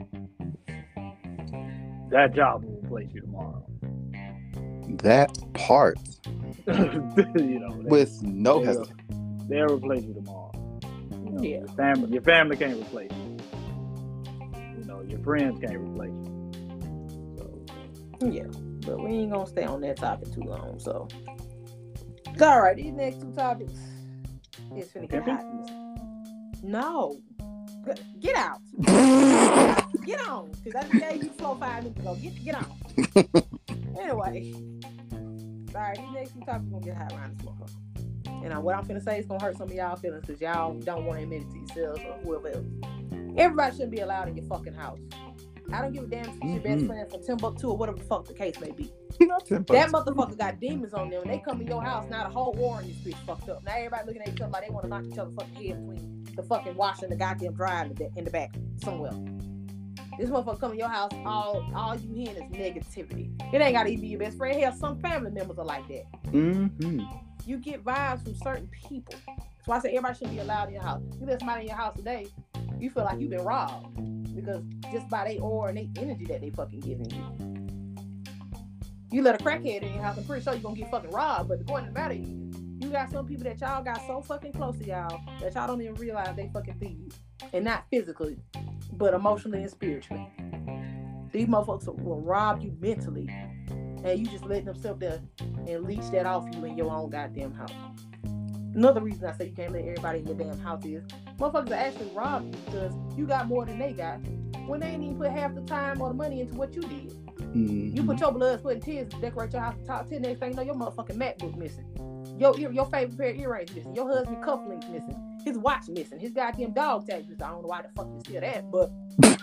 that job will replace you tomorrow. That part. you know, they, With no they'll, hesitation. they'll replace you tomorrow. You know, Yeah. your family, your family can't replace you. You know, your friends can't replace you. So, Yeah. But we ain't gonna stay on that topic too long. So, all right. These next two topics is finna get Pimping? hot. No. G- Get out. Get on. Because I just gave you flow five minutes ago. Get get on. Anyway. All right. These next two topics gonna get hot around this motherfucker. And uh, what I'm finna say is gonna hurt some of y'all feelings because y'all don't want to admit it to yourselves or whoever else. Everybody shouldn't be allowed in your fucking house. I don't give a damn if it's your best Mhm. friend from Timbuktu or whatever the fuck the case may be. Not ten That bucks. motherfucker got demons on them. When they come in your house, now the whole war in this bitch fucked up. Now everybody looking at each other like they want to knock each other fucking head between the fucking wash and the goddamn dryer in the, in the back somewhere. This motherfucker come in your house, all all you hearing is negativity. It ain't gotta even be your best friend. Hell, some family members are like that. Mm-hmm. You get vibes from certain people. That's why I say everybody shouldn't be allowed in your house. You let somebody in your house today, you feel like you've been robbed. Because just by their aura and their energy that they fucking giving you. You let a crackhead in your house, I'm pretty sure you're gonna get fucking robbed. But the point of the matter is, you got some people that y'all got so fucking close to y'all that y'all don't even realize they fucking feed you. And not physically, but emotionally and spiritually. These motherfuckers will rob you mentally. And you just letting them sit there and leech that off you in your own goddamn house. Another reason I say you can't let everybody in your damn house is motherfuckers are actually rob you because you got more than they got when they ain't even put half the time or the money into what you did. Mm-hmm. You put your blood, sweat, and tears to decorate your house top ten. Next thing you know, your motherfucking MacBook missing. Your ear, your favorite pair of earrings missing. Your husband's cufflinks missing. His watch missing. His goddamn dog tag missing. I don't know why the fuck you steal that, but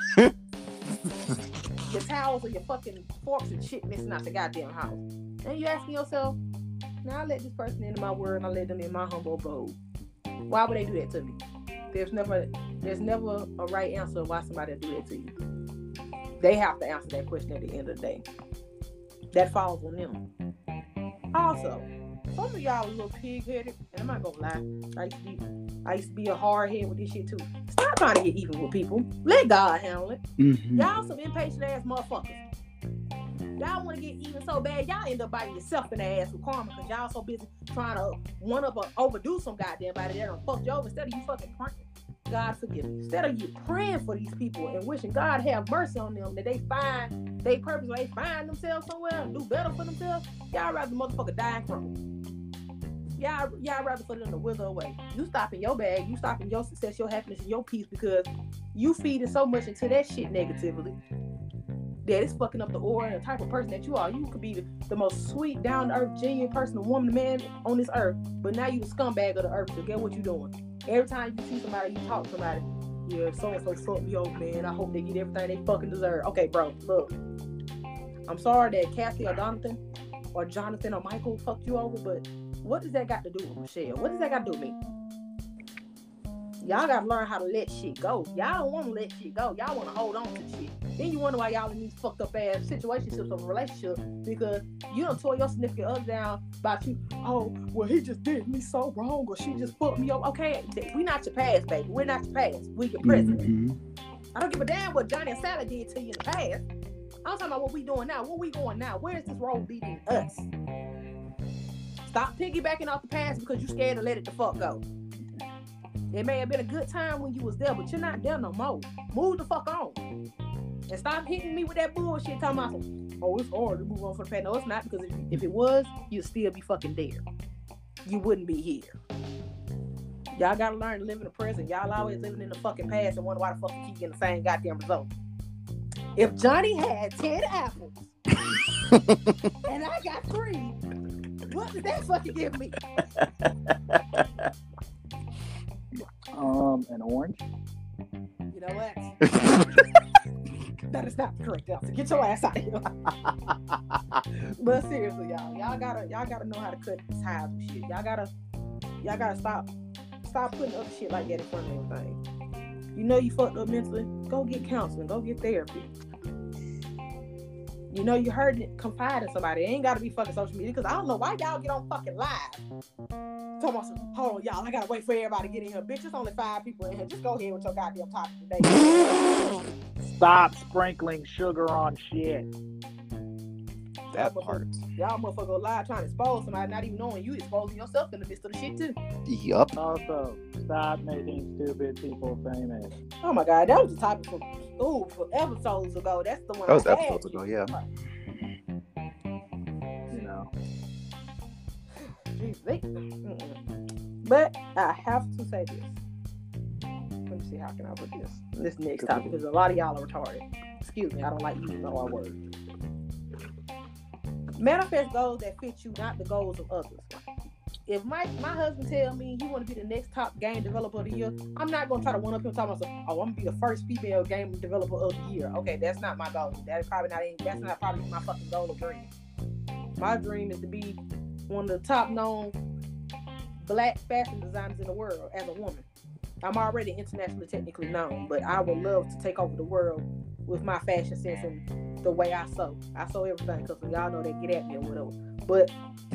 your towels or your fucking forks and shit missing out the goddamn house. And you asking yourself, now I let this person into my world and I let them in my humble abode. Why would they do that to me? There's never there's never a right answer why somebody would do that to you. They have to answer that question at the end of the day. That falls on them. Also, some of y'all are a little pig-headed, and I'm not gonna lie. I used to be I used to be a hard head with this shit too. Stop trying to get even with people. Let God handle it. Mm-hmm. Y'all some impatient ass motherfuckers. Y'all want to get even so bad, y'all end up biting yourself in the ass with karma because y'all so busy trying to one up or overdo some goddamn body that done fucked you over instead of you fucking praying. God forgive me. Instead of you praying for these people and wishing God have mercy on them, that they find they purpose, they find themselves somewhere and do better for themselves, y'all rather motherfucker die from it. Y'all, y'all rather for them to wither away. You stopping your bag, you stopping your success, your happiness, and your peace because you feeding so much into that shit negatively that it's fucking up the aura and the type of person that you are. You could be the, the most sweet, down-to-earth, genuine person, a woman, man on this earth, but now you the scumbag of the earth, so get what you doing. Every time you see somebody, you talk to somebody, yeah, so-and-so fucked me over, man. I hope they get everything they fucking deserve. Okay, bro, look. I'm sorry that Kathy or Jonathan or Jonathan or Michael fucked you over, but what does that got to do with Michelle? What does that got to do with me? Y'all got to learn how to let shit go. Y'all don't want to let shit go. Y'all want to hold on to shit. Then you wonder why y'all in these fucked up ass situationships of a relationship because you done tore your significant other down about you. Oh, well, he just did me so wrong or she just fucked me up. Okay, we not your past, baby. We're not your past. We your present. Mm-hmm. I don't give a damn what Johnny and Sally did to you in the past. I'm talking about what we doing now. Where we going now? Where is this road leading us? Stop piggybacking off the past because you scared to let it the fuck go. It may have been a good time when you was there, but you're not there no more. Move the fuck on. And stop hitting me with that bullshit talking about, oh, it's hard to move on from the past. No, it's not, because if, if it was, you'd still be fucking there. You wouldn't be here. Y'all gotta learn to live in the present. Y'all always living in the fucking past and wonder why the fuck you keep getting the same goddamn result. If Johnny had ten apples and I got three, what did that fucking give me? Um, an orange. You know what? That is not the correct answer. Get your ass out of here. But seriously, y'all, y'all gotta, y'all gotta know how to cut ties with shit. Y'all gotta, y'all gotta stop, stop putting other shit like that in front of everything. You know you fucked up mentally. Go get counseling. Go get therapy. You know you heard it. Confide in somebody. It ain't gotta be fucking social media because I don't know why y'all get on fucking live. Talking about some, hold on, y'all. I gotta wait for everybody to get in here. Bitch, it's only five people in here. Just go ahead with your goddamn topic today. Stop sprinkling sugar on shit. That part. Y'all motherfucker go live trying to expose somebody, not even knowing you exposing yourself in the midst of the shit too. Yup. Also, stop making stupid people famous. Oh my god, that was the topic for ooh for episodes ago. That's the one. That was I episodes had. ago, yeah. You know. Jeez, they, but I have to say this. Let me see how can I put this. This next topic because a lot of y'all are retarded. Excuse me, I don't like using the R word. Manifest goals that fit you, not the goals of others. If my my husband tell me he want to be the next top game developer of the year, I'm not gonna try to one up him talking about, oh, I'm gonna be the first female game developer of the year. Okay, that's not my goal. That's probably not. That's not probably my fucking goal or dream. My dream is to be one of the top known black fashion designers in the world as a woman. I'm already internationally technically known, but I would love to take over the world with my fashion sense and the way I sew. I sew everything because y'all know they get at me or whatever. But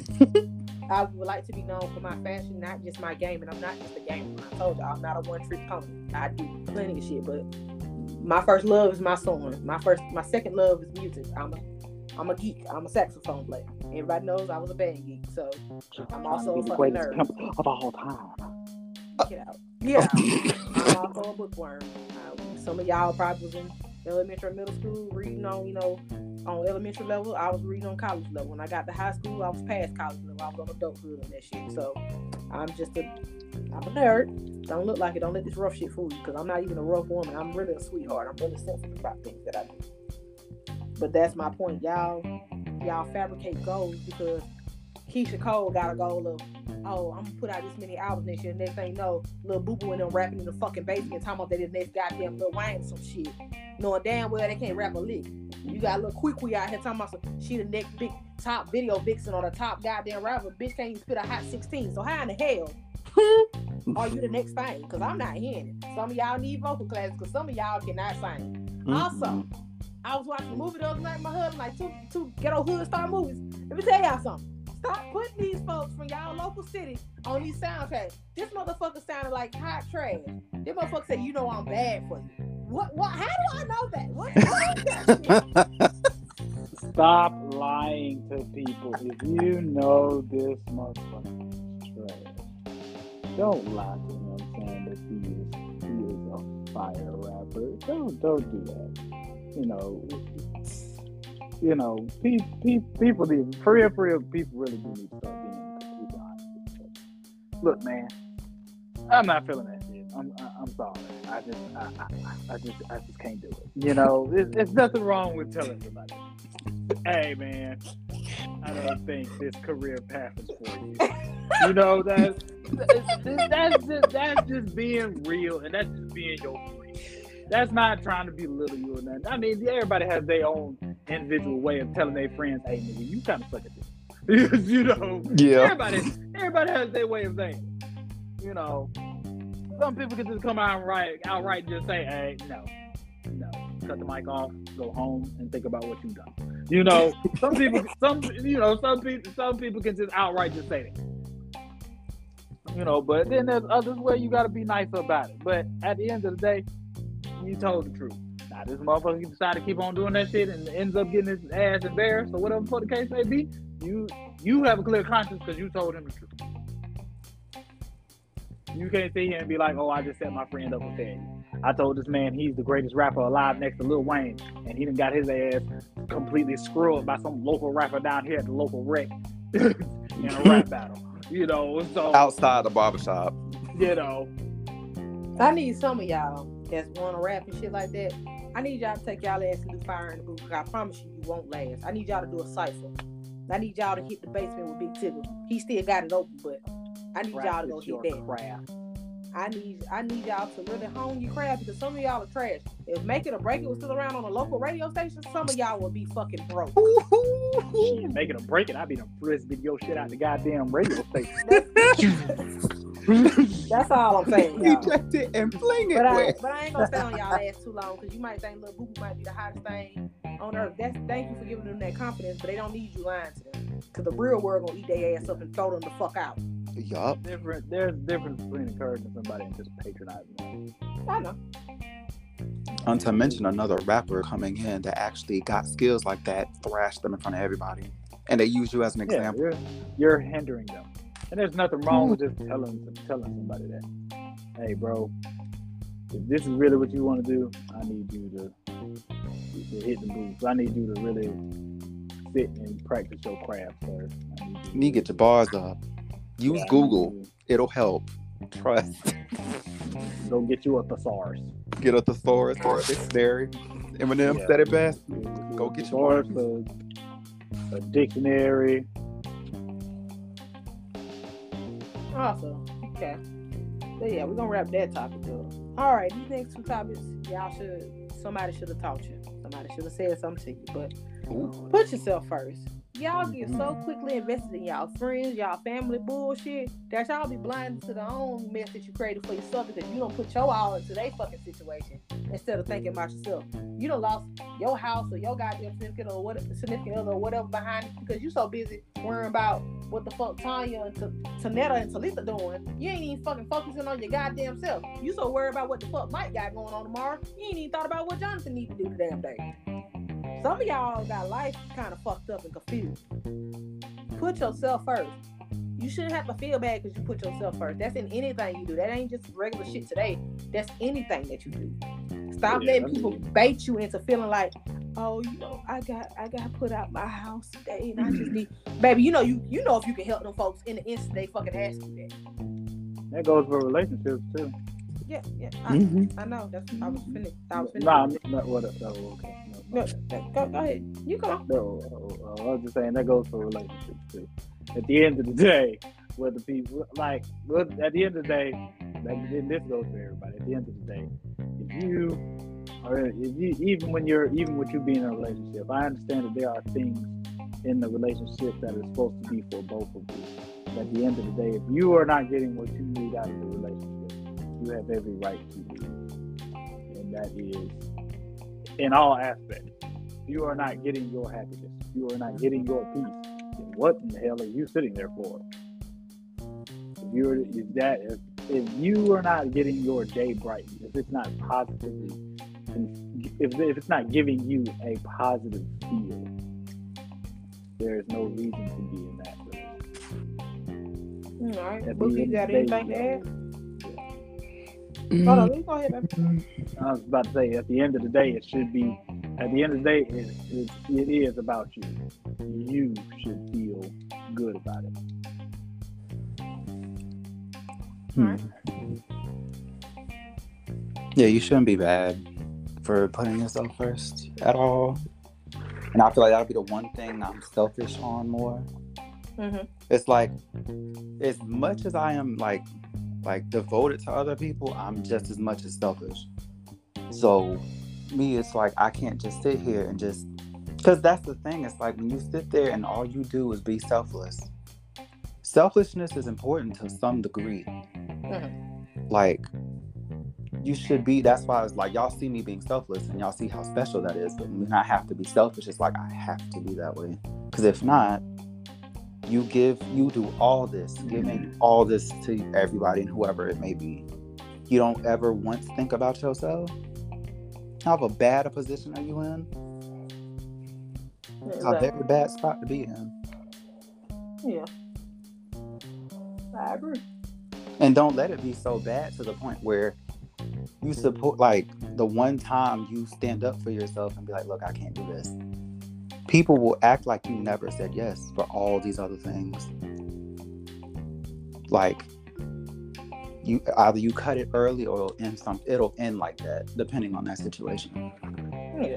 I would like to be known for my fashion, not just my game. And I'm not just a gamer. I told y'all I'm not a one-trick pony. I do plenty of shit, but my first love is my sewing. My first, my second love is music. I'm a I'm a geek. I'm a saxophone player. Everybody knows I was a band geek, so I'm also a fucking nerd. Of all time. Get out. Yeah. I'm also a bookworm. Uh, some of y'all probably was in elementary or middle school reading on, you know, on elementary level. I was reading on college level. When I got to high school, I was past college level. I was on adulthood and that shit. So I'm just a, I'm a nerd. Don't look like it. Don't let this rough shit fool you because I'm not even a rough woman. I'm really a sweetheart. I'm really sensitive about things that I do. But that's my point. Y'all, y'all fabricate goals because Keisha Cole got a goal of, oh, I'm gonna put out this many albums next year. Next thing you know, Lil Boo Boo and them rapping in the fucking basement talking about they the next goddamn Lil Wayne or some shit. Knowing damn well they can't rap a lick. You got a little Quick out here talking about some, she the next big top video vixen or the top goddamn rapper. Bitch can't even spit a hot sixteen. So how in the hell are you the next thing? Because I'm not hearing it. Some of y'all need vocal classes because some of y'all cannot sing. Mm-hmm. Also, I was watching a movie the other night with my husband, like two, two ghetto hood star movies. Let me tell y'all something. Stop putting these folks from y'all local city on these soundtracks. This motherfucker sounded like hot trash. This motherfucker said, you know I'm bad for you. What? What? How do I know that? What? What is that shit? Stop lying to people. If you know this motherfucker is trash, don't lie to him saying that he is he is a fire rapper. Don't don't do that. You know, you know, pe- pe- people need for real, for real. People really do need to start being completely honest with each other. Look, man, I'm not feeling that shit. I'm I, I'm sorry. I just I, I, I just I just can't do it. You know, there's, there's nothing wrong with telling somebody, hey man, I don't think this career path is for you. You know, that's that's just that's just being real, and that's just being your free. That's not trying to belittle you or nothing. I mean, everybody has their own individual way of telling their friends, hey nigga, you kind of suck at this. You know, Yeah. Everybody everybody has their way of saying it. You know. Some people can just come out and right, outright just say, hey, no, no, cut the mic off, go home, and think about what you've done. You know, some people, some, you know, some people, some people can just outright just say that. You know, but then there's others where you got to be nice about it. But at the end of the day, you told the truth. Now, this motherfucker decide to keep on doing that shit and ends up getting his ass embarrassed or whatever for the case may be. You, you have a clear conscience because you told him the truth. You can't sit here and be like, oh, I just set my friend up with that. I told this man he's the greatest rapper alive next to Lil Wayne, and he done got his ass completely screwed by some local rapper down here at the local rec in a rap battle. You know, so Outside the barbershop. You know. I need some of y'all that's want to rap and shit like that. I need y'all to take y'all ass and do Fire in the Booth, because I promise you, you won't last. I need y'all to do a cypher. I need y'all to hit the basement with Big Tigger. He still got it open, but I need y'all to go hit that. Craft. I need I need y'all to really hone your craft, because some of y'all are trash. If Make It or Break It was still around on a local radio station, some of y'all would be fucking broke. Shit, Make It or Break It, I be done frisbee your shit out the goddamn radio station. That's all I'm saying, y'all. Eject it and fling it. But I, with. but I ain't gonna stay on y'all ass too long, because you might think Lil Boo Boo might be the hottest thing on earth. That's thank you for giving them that confidence, but they don't need you lying to them, because the real world gonna eat their ass up and throw them the fuck out. Yup. Different. There's a difference between encouraging somebody and just patronizing them. I know. Not to mention another rapper coming in that actually got skills like that, thrashed them in front of everybody, and they use you as an Yeah, example. you're, you're hindering them. And there's nothing wrong with just telling telling somebody that, hey, bro, if this is really what you want to do, I need you to, to hit the booth. I need you to really sit and practice your craft first. I need You need to get your bars up. Use Yeah, I Google. need It'll help. Trust. to Go get you a thesaurus. Get a thesaurus or a dictionary. Eminem Yeah. said it best. Go a get your thesaurus, a, a dictionary. Awesome. Okay. So yeah, we're gonna wrap that topic up. All right, these next two topics, y'all should somebody should have taught you. Somebody should have said something to you. But Ooh. put yourself first. Y'all get so quickly invested in y'all friends, y'all family bullshit, that y'all be blinded to the own mess that you created for yourself, because you don't put your all into their fucking situation instead of thinking about yourself. You done lost your house or your goddamn significant or what significant other or whatever behind it, because you so busy worrying about what the fuck Tanya and T- Tanetta and Talitha doing. You ain't even fucking focusing on your goddamn self. You so worried about what the fuck Mike got going on tomorrow. You ain't even thought about what Jonathan need to do the damn day. Some of y'all got life kind of fucked up and confused. Put yourself first. You shouldn't have to feel bad because you put yourself first. That's in anything you do. That ain't just regular shit today. That's anything that you do. Stop Yeah, letting that's people it. bait you into feeling like, oh, you know, I got I got put out my house today, and I just need, baby. You know, you you know if you can help them folks in the instant they fucking ask you that. That goes for relationships too. Yeah, yeah. I, Mhm. I know. That's I was finished. I was finished. Nah, not what. Oh, okay. No, No, no, go, go ahead. You go. no, oh, oh, I was just saying that goes for relationships too. At the end of the day, whether people like, well, at the end of the day, like, this goes for everybody. At the end of the day, if you or if you, even when you're, even with you being in a relationship, I understand that there are things in the relationship that are supposed to be for both of you. But at the end of the day, if you are not getting what you need out of the relationship, you have every right to leave. And that is in all aspects. If you are not getting your happiness, if you are not getting your peace, then what in the hell are you sitting there for? If you're if that if, if you are not getting your day bright, if it's not positively, if, if it's not giving you a positive feel, there is no reason to be in that relationship. All right. At Bookie, the you end got of the day, anything to add? Mm, Hold on, let me go ahead, baby. I was about to say, at the end of the day, it should be, at the end of the day, it, it, it is about you. You should feel good about it. All right. Yeah, you shouldn't be bad for putting yourself first at all. And I feel like that'll be the one thing I'm selfish on more. Mm-hmm. It's like, as much as I am like, like devoted to other people, I'm just as much as selfish. So, me, it's like I can't just sit here and just, because that's the thing. It's like when you sit there and all you do is be selfless. Selfishness is important to some degree. Mm-hmm. Like, you should be, that's why it's like y'all see me being selfless and y'all see how special that is, but when I have to be selfish, it's like I have to be that way, because if not, you give you do all this giving all this to everybody and whoever it may be, you don't ever once think about yourself. How bad a position are you in? It's a very bad spot to be in. Yeah, I agree. And don't let it be so bad to the point where you support, like, the one time you stand up for yourself and be like, look, I can't do this. People will act like you never said yes for all these other things. Like, you either you cut it early or it'll end some it'll end like that, depending on that situation. Yeah.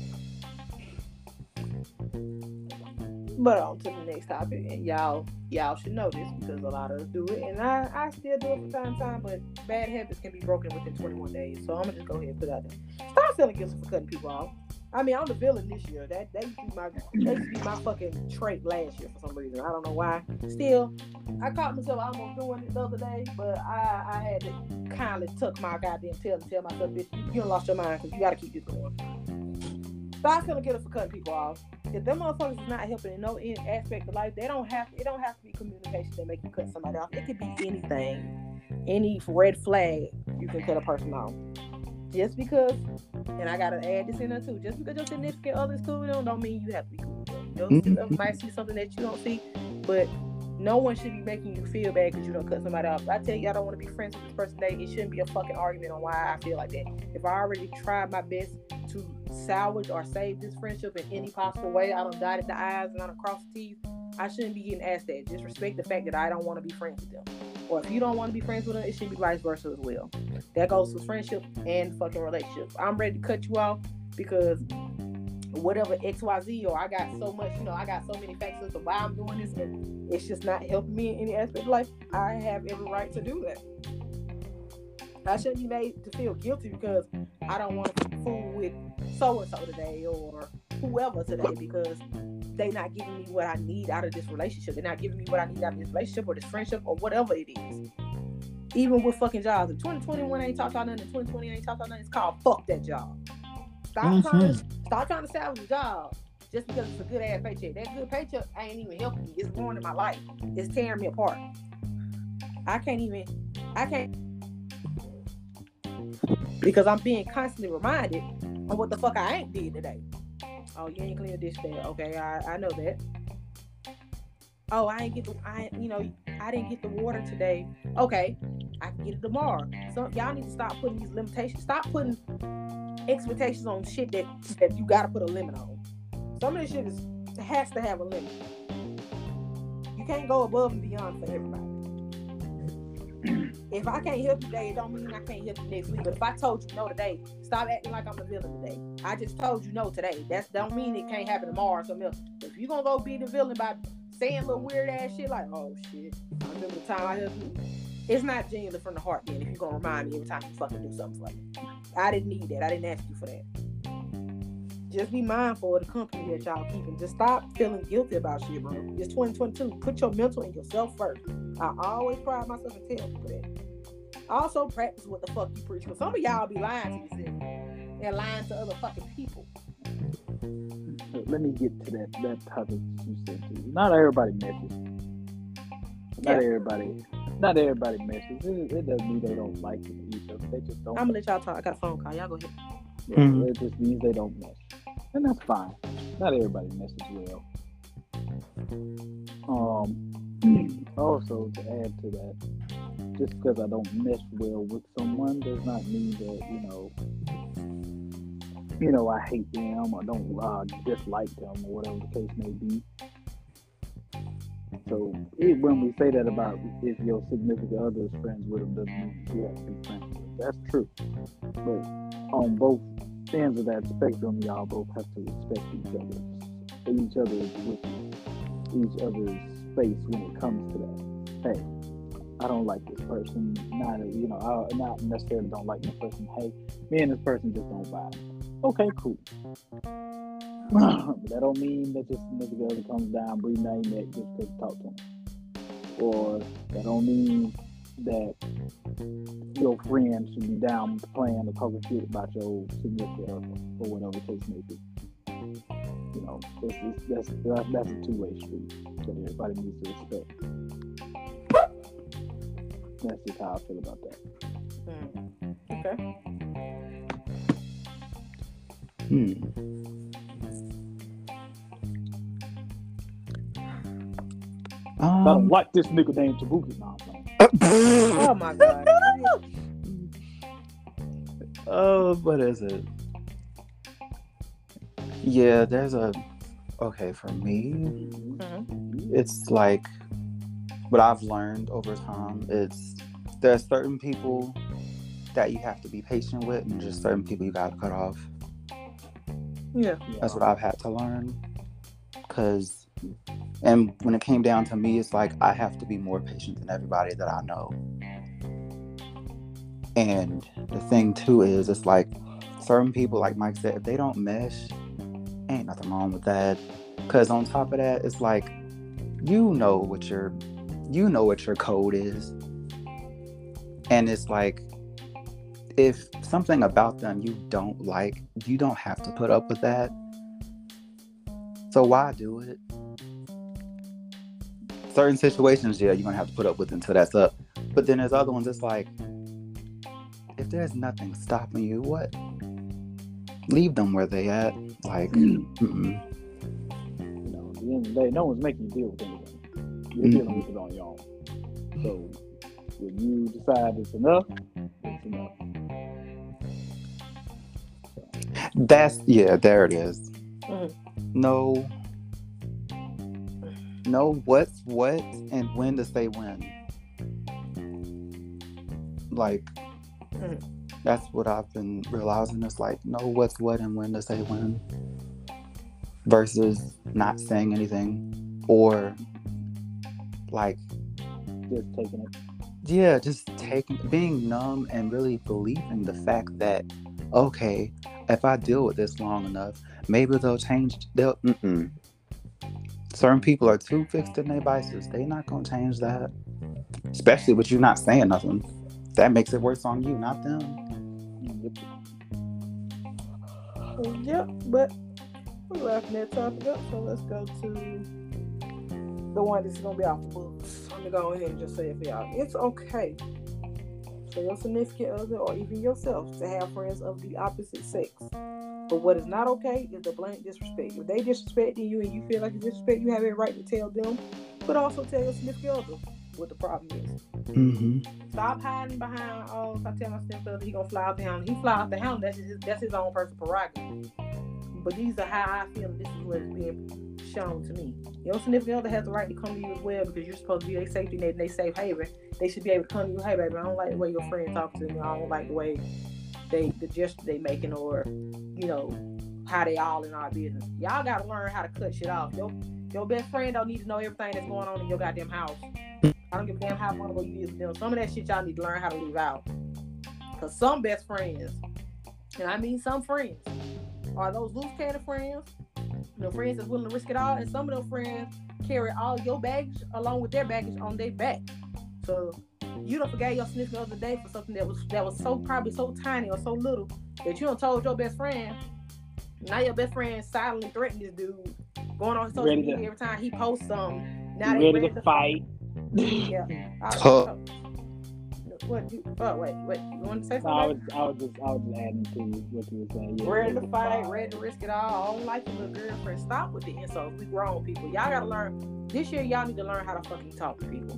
But on to the next topic, and y'all y'all should know this because a lot of us do it, and I, I still do it from time to time, but bad habits can be broken within twenty-one days. So I'm gonna just go ahead and put it out there. Stop feeling guilty for cutting people off. I mean, I'm the villain this year. That that used to be my that used to be my fucking trait last year for some reason. I don't know why. Still, I caught myself almost doing it the other day, but I, I had to kindly tuck my goddamn tail and tell myself, bitch, you, you done lost your mind because you gotta keep this going. Stop feeling guilty for cutting people off. If them motherfuckers is not helping in no aspect of life, they don't have it don't have to be communication that make you cut somebody off. It could be anything. Any red flag, you can cut a person off. Just because, and I gotta add this in there too, just because your significant other is cool with them, don't mean you have to be cool with them. Your Mm-hmm. mm-hmm. might see something that you don't see, but no one should be making you feel bad because you don't cut somebody off. If I tell you I don't want to be friends with this person today, it shouldn't be a fucking argument on why I feel like that. If I already tried my best to salvage or save this friendship in any possible way, I done dotted the I's and I done crossed the T's, I shouldn't be getting asked that. Just respect the fact that I don't want to be friends with them. Or if you don't want to be friends with them, it should be vice versa as well. That goes for friendship and fucking relationships. I'm ready to cut you off because whatever X Y Z, or I got so much, you know, I got so many factors of why I'm doing this and it's just not helping me in any aspect of life. I have every right to do that. I shouldn't be made to feel guilty because I don't want to fool with so-and-so today or whoever today because they not giving me what I need out of this relationship. They're not giving me what I need out of this relationship or this friendship or whatever it is. Even with fucking jobs. If twenty twenty-one ain't talking about nothing, twenty twenty ain't talking about nothing, it's called fuck that job. Stop, mm-hmm. trying to, stop trying to salvage a job just because it's a good ass paycheck. That good paycheck ain't even helping me. It's ruining my life. It's tearing me apart. I can't even, I can't, because I'm being constantly reminded on what the fuck I ain't did today. Oh, you ain't clean the dish today. Okay, I, I know that. Oh, I ain't get the, I, you know, I didn't get the water today. Okay, I can get it tomorrow. So y'all need to stop putting these limitations. Stop putting expectations on shit that, that you gotta put a limit on. Some of this shit is has to have a limit. You can't go above and beyond for everybody. If I can't help you today, it don't mean I can't help you next week. But if I told you no today, stop acting like I'm the villain today. I just told you no today. That don't mean it can't happen tomorrow or something else. If you gonna go be the villain by saying little weird ass shit like, oh shit, I remember the time I helped you. It's not genuine from the heart then if you're gonna remind me every time you fucking do something like that. I didn't need that. I didn't ask you for that. Just be mindful of the company that y'all keeping. Just stop feeling guilty about shit, bro. It's twenty twenty-two. Put your mental and yourself first. I always pride myself and tell people that. Also practice what the fuck you preach. Because some of y'all be lying to yourself and lying to other fucking people. Let me get to that that topic you said to you. Not everybody messes. Not yeah. everybody. Not everybody messes. It, it doesn't mean they don't like each other. They just don't. I'm gonna let y'all talk. I got a phone call. Y'all go ahead. Yeah, mm-hmm. It just means they don't mess, and that's fine. Not everybody messes well. Um, also to add to that, just because I don't mesh well with someone does not mean that you know, you know, I hate them or don't uh, dislike them or whatever the case may be. So it, when we say that about if your significant other is friends with them, doesn't mean you have to be friends with them. That's true. But on both ends of that spectrum, y'all both have to respect each other, each other's with each other's space when it comes to that. Hey, I don't like this person. Not you know, I not necessarily don't like this person. Hey, me and this person just don't vibe. Okay, cool. But that don't mean that your significant other comes down, breathing down your neck just because you talk to them. Or that don't mean that your friend should be down playing or talking shit about your significant other or whatever the case may be. You know, it's, it's, that's, that's that's a two-way street that everybody needs to respect. That's just how I feel about that. Mm. Okay. Hmm. I don't Um, like this nigga named Tabuki. Nah, I'm Oh my god. oh, what is it? Yeah, there's a. Okay, for me, Mm-hmm. it's like what I've learned over time. It's there are certain people that you have to be patient with, and just certain people you gotta cut off. Yeah. That's what I've had to learn. Cause, and when it came down to me, it's like I have to be more patient than everybody that I know. And the thing too is, it's like certain people, like Mike said, if they don't mesh, ain't nothing wrong with that. Cause on top of that, it's like you know what your, you know what your code is, and it's like if something about them you don't like, you don't have to put up with that. So why do it? Certain situations, yeah, you're gonna have to put up with until that's up. But then there's other ones, it's like, if there's nothing stopping you, what? Leave them where they at. Like, mm-mm. You know, at the end of the day, no one's making you deal with anything. You're Mm-hmm. dealing with it on your own. So when you decide it's enough, it's enough. That's, yeah, there it is. Mm-hmm. No, know what's what and when to say when. Like, Mm. that's what I've been realizing. It's like, know what's what and when to say when, versus not saying anything, or like Just taking it. yeah, just taking, being numb and really believing the fact that, okay, if I deal with this long enough, maybe they'll change. They'll. Mm-mm. Certain people are too fixed in their vices. They're not gonna change that, especially with you not saying nothing. That makes it worse on you, not them. Yep. Yep, but we're wrapping that topic up, so let's go to the one that's gonna be off the books. I'm gonna go ahead and just say it for y'all. It's okay for your significant other or even yourself to have friends of the opposite sex. But what is not okay is the blank disrespect. If they disrespecting you and you feel like you disrespect, you have every right to tell them, but also tell your significant other what the problem is. Mm-hmm. Stop hiding behind, oh, if I tell my significant other he gonna fly out the hound. He fly out the hound, that's his, that's his own personal prerogative. But these are how I feel, and this is what is being shown to me. Your significant other has the right to come to you as well, because you're supposed to be their safety net and their safe haven. They should be able to come to you, hey baby, I don't like the way your friend talks to me. I don't like the way they the gesture they making, or you know how they all in our business. Y'all gotta learn how to cut shit off. Your your best friend don't need to know everything that's going on in your goddamn house. I don't give a damn how vulnerable you is with them. Some of that shit y'all need to learn how to leave out. Cause some best friends, and I mean some friends, are those loose cannon friends, the friends that's willing to risk it all, and some of those friends carry all your baggage along with their baggage on their back. So you don't forget your significant other day for something that was that was so probably so tiny or so little that you done told your best friend. Now your best friend silently threatened this dude, going on his social Ready media to- every time he posts something. Now You they ready ready to to fight? Yeah. I- Huh. what? You, oh wait, wait. You want to say No, I was, something? I was just, I was just adding to what you were saying. Yeah, Ready to yeah, fight, yeah. ready to risk it all. I don't like your little girlfriend. Stop with the insults. We grown people. Y'all gotta learn. This year, y'all need to learn how to fucking talk to people.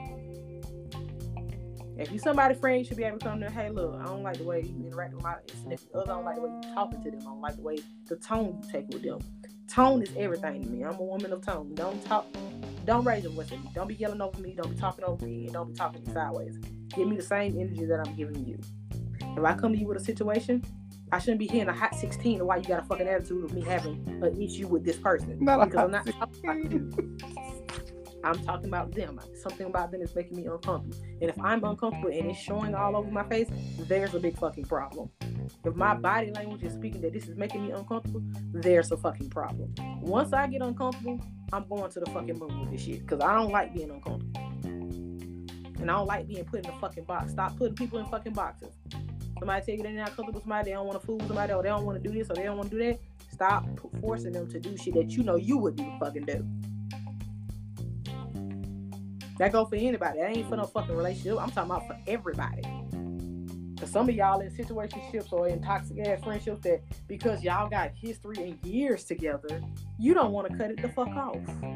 If you somebody's friend, you should be able to come to, hey, look, I don't like the way you interact with my significant other. I don't like the way you talking to them. I don't like the way, the tone you take with them. Tone is everything to me. I'm a woman of tone. Don't talk, don't raise your voice at me. Don't be yelling over me. Don't be talking over me. And don't be talking sideways. Give me the same energy that I'm giving you. If I come to you with a situation, I shouldn't be hearing a hot sixteen of why you got a fucking attitude of me having an issue with this person. Not a because I'm hot not talking about you. I'm talking about them. Something about them is making me uncomfortable. And if I'm uncomfortable and it's showing all over my face, there's a big fucking problem. If my body language is speaking that this is making me uncomfortable, there's a fucking problem. Once I get uncomfortable, I'm going to the fucking moon with this shit. Because I don't like being uncomfortable. And I don't like being put in a fucking box. Stop putting people in fucking boxes. Somebody tell you they're not comfortable with somebody, they don't want to fool with somebody, or they don't want to do this, or they don't want to do that. Stop forcing them to do shit that you know you wouldn't fucking do. That go for anybody. That ain't for no fucking relationship. I'm talking about for everybody. Cause some of y'all in situationships or in toxic ass friendships that because y'all got history and years together, you don't want to cut it the fuck off.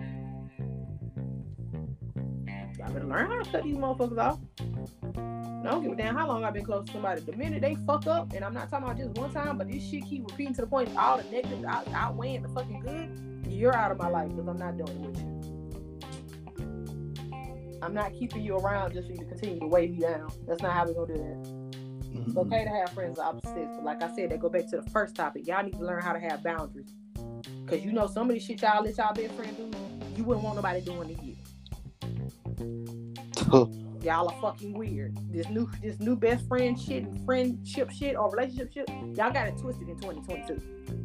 Y'all better learn how to cut these motherfuckers off. I don't give a damn how long I've been close to somebody. The minute they fuck up, and I'm not talking about just one time, but this shit keep repeating to the point all the negatives out, outweighing the fucking good, you're out of my life because I'm not doing it with you. I'm not keeping you around just for you to continue to weigh me down. That's not how we're gonna do that. Mm-hmm. It's okay to have friends of opposite sex, but like I said, they go back to the first topic. Y'all need to learn how to have boundaries. Cause you know some of the shit y'all let y'all best friend do, you wouldn't want nobody doing to you. Y'all are fucking weird. This new this new best friend shit and friendship shit or relationship shit, y'all got it twisted in twenty twenty-two.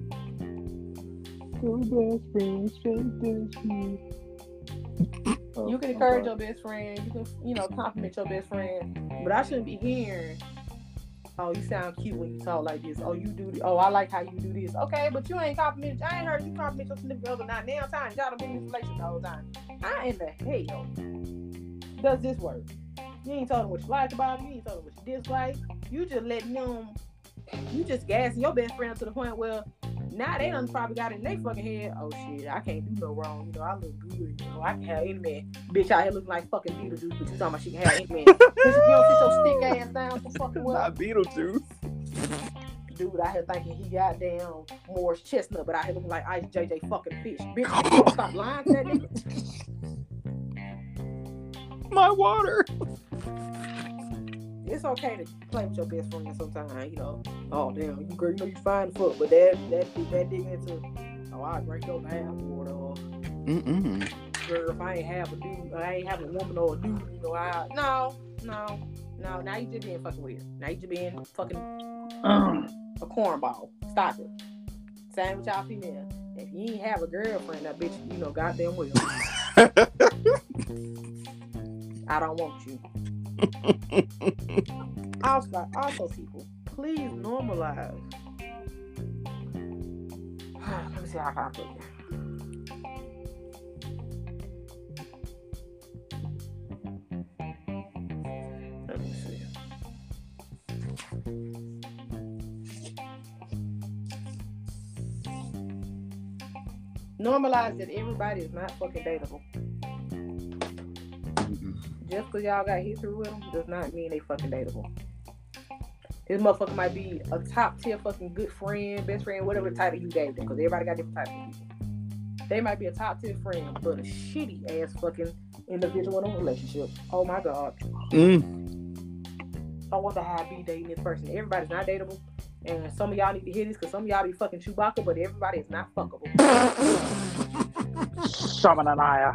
Best friend, straight best friend. You can encourage your best friend. You can, you know, compliment your best friend. But I shouldn't be hearing, oh, you sound cute when you talk like this. Oh, you do this. Oh, I like how you do this. Okay, but you ain't compliment. I ain't heard you compliment your significant other not now time. Y'all done been in this relationship the whole time. How in the hell does this work? You ain't told them what you like about them. You ain't told them what you dislike. You just letting them, you just gassing your best friend to the point where now they done probably got in their fucking head, oh shit, I can't do no wrong. You know, I look good. You know, I can have any man. Bitch out here looking like fucking Beetlejuice, but you talking about she can have any man. Bitch, if you don't sit your stick ass down for fucking well. Not Beetlejuice. Dude out here thinking he goddamn Morris Chestnut, but out here looking like Ice J J fucking fish. Bitch, you don't stop lying to that nigga. My water. It's okay to play with your best friend sometimes, you know. Oh damn, you girl, you know you fine as fuck, but that that that dig into, oh I drink your bath water, or Mm-mm. girl, if I ain't have a dude, I ain't have a woman or a dude, you know, I no, no, no. Now you just being fucking weird. Now you just being fucking um, a cornball. Stop it. Same with y'all female. If you ain't have a girlfriend, that bitch, you know, goddamn well. I don't want you. also, also, people, please normalize. Let me see how I can put it. Let me see. Normalize that everybody is not fucking dateable. Just because y'all got history with them does not mean they fucking dateable. This motherfucker might be a top tier fucking good friend, best friend, whatever title you gave them, because everybody got different types of people. They might be a top tier friend, but a shitty ass fucking individual in a relationship. Oh my god. Mm. I wonder how I be dating this person. Everybody's not dateable. And some of y'all need to hear this because some of y'all be fucking Chewbacca, but everybody is not fuckable. Shamanaya.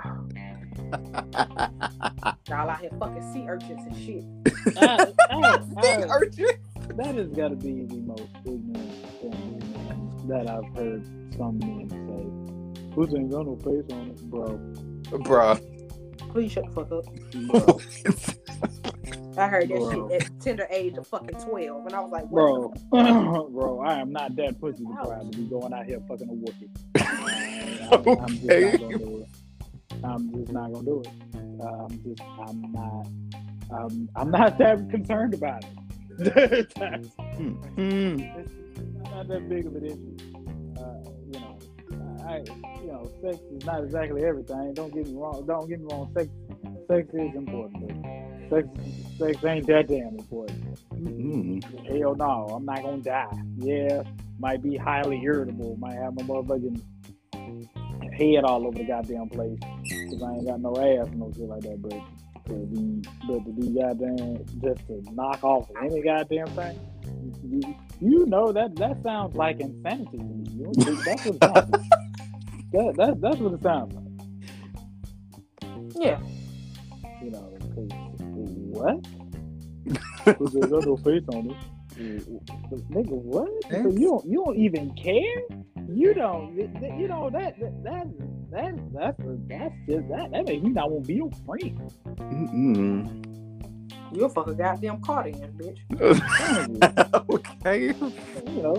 Y'all out here fucking sea urchins and shit. uh, uh, Sea uh, urchin. That has got to be the most ignorant thing, man, that I've heard some men say. Who's ain't got no face on it, bro? Bruh. Please shut the fuck up. Bro. I heard that Bro. shit at tender age of fucking twelve, and I was like, Bro, what? bro, I am not that pussy deprived to be going out here fucking a Wookiee. I'm, I'm just Okay. not gonna do it. I'm just not gonna do it. Uh, I'm just, I'm not Um, I'm not that concerned about it. Mm-hmm. It's not that big of an issue. Uh, you know, I, you know, sex is not exactly everything. Don't get me wrong. Don't get me wrong. Sex, sex is important, but sex, sex ain't that damn important. Mm-hmm. Hell no, I'm not gonna die. Yeah, might be highly irritable. Might have my motherfucking head all over the goddamn place because I ain't got no ass and no shit like that. But to be, but to be goddamn, just to knock off any goddamn thing, you, you know that that sounds like insanity to me. You know, that's what it sounds like. That, that, that's what it sounds like. Yeah. You know, because what? Because there's no face on it. Nigga, what? So you don't you don't even care? You don't you know that that that that that's that's just that that makes me not want to be your friend. Mm-mm. You'll fuck a goddamn car in, bitch. Okay. You know.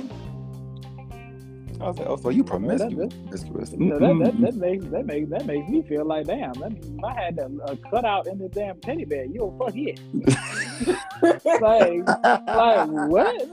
I was like, oh, so you promiscuous? That, that, that, that, that makes that makes that makes me feel like damn. That, if I had a, a cutout in the damn teddy bear, you'll fuck it. like, like what?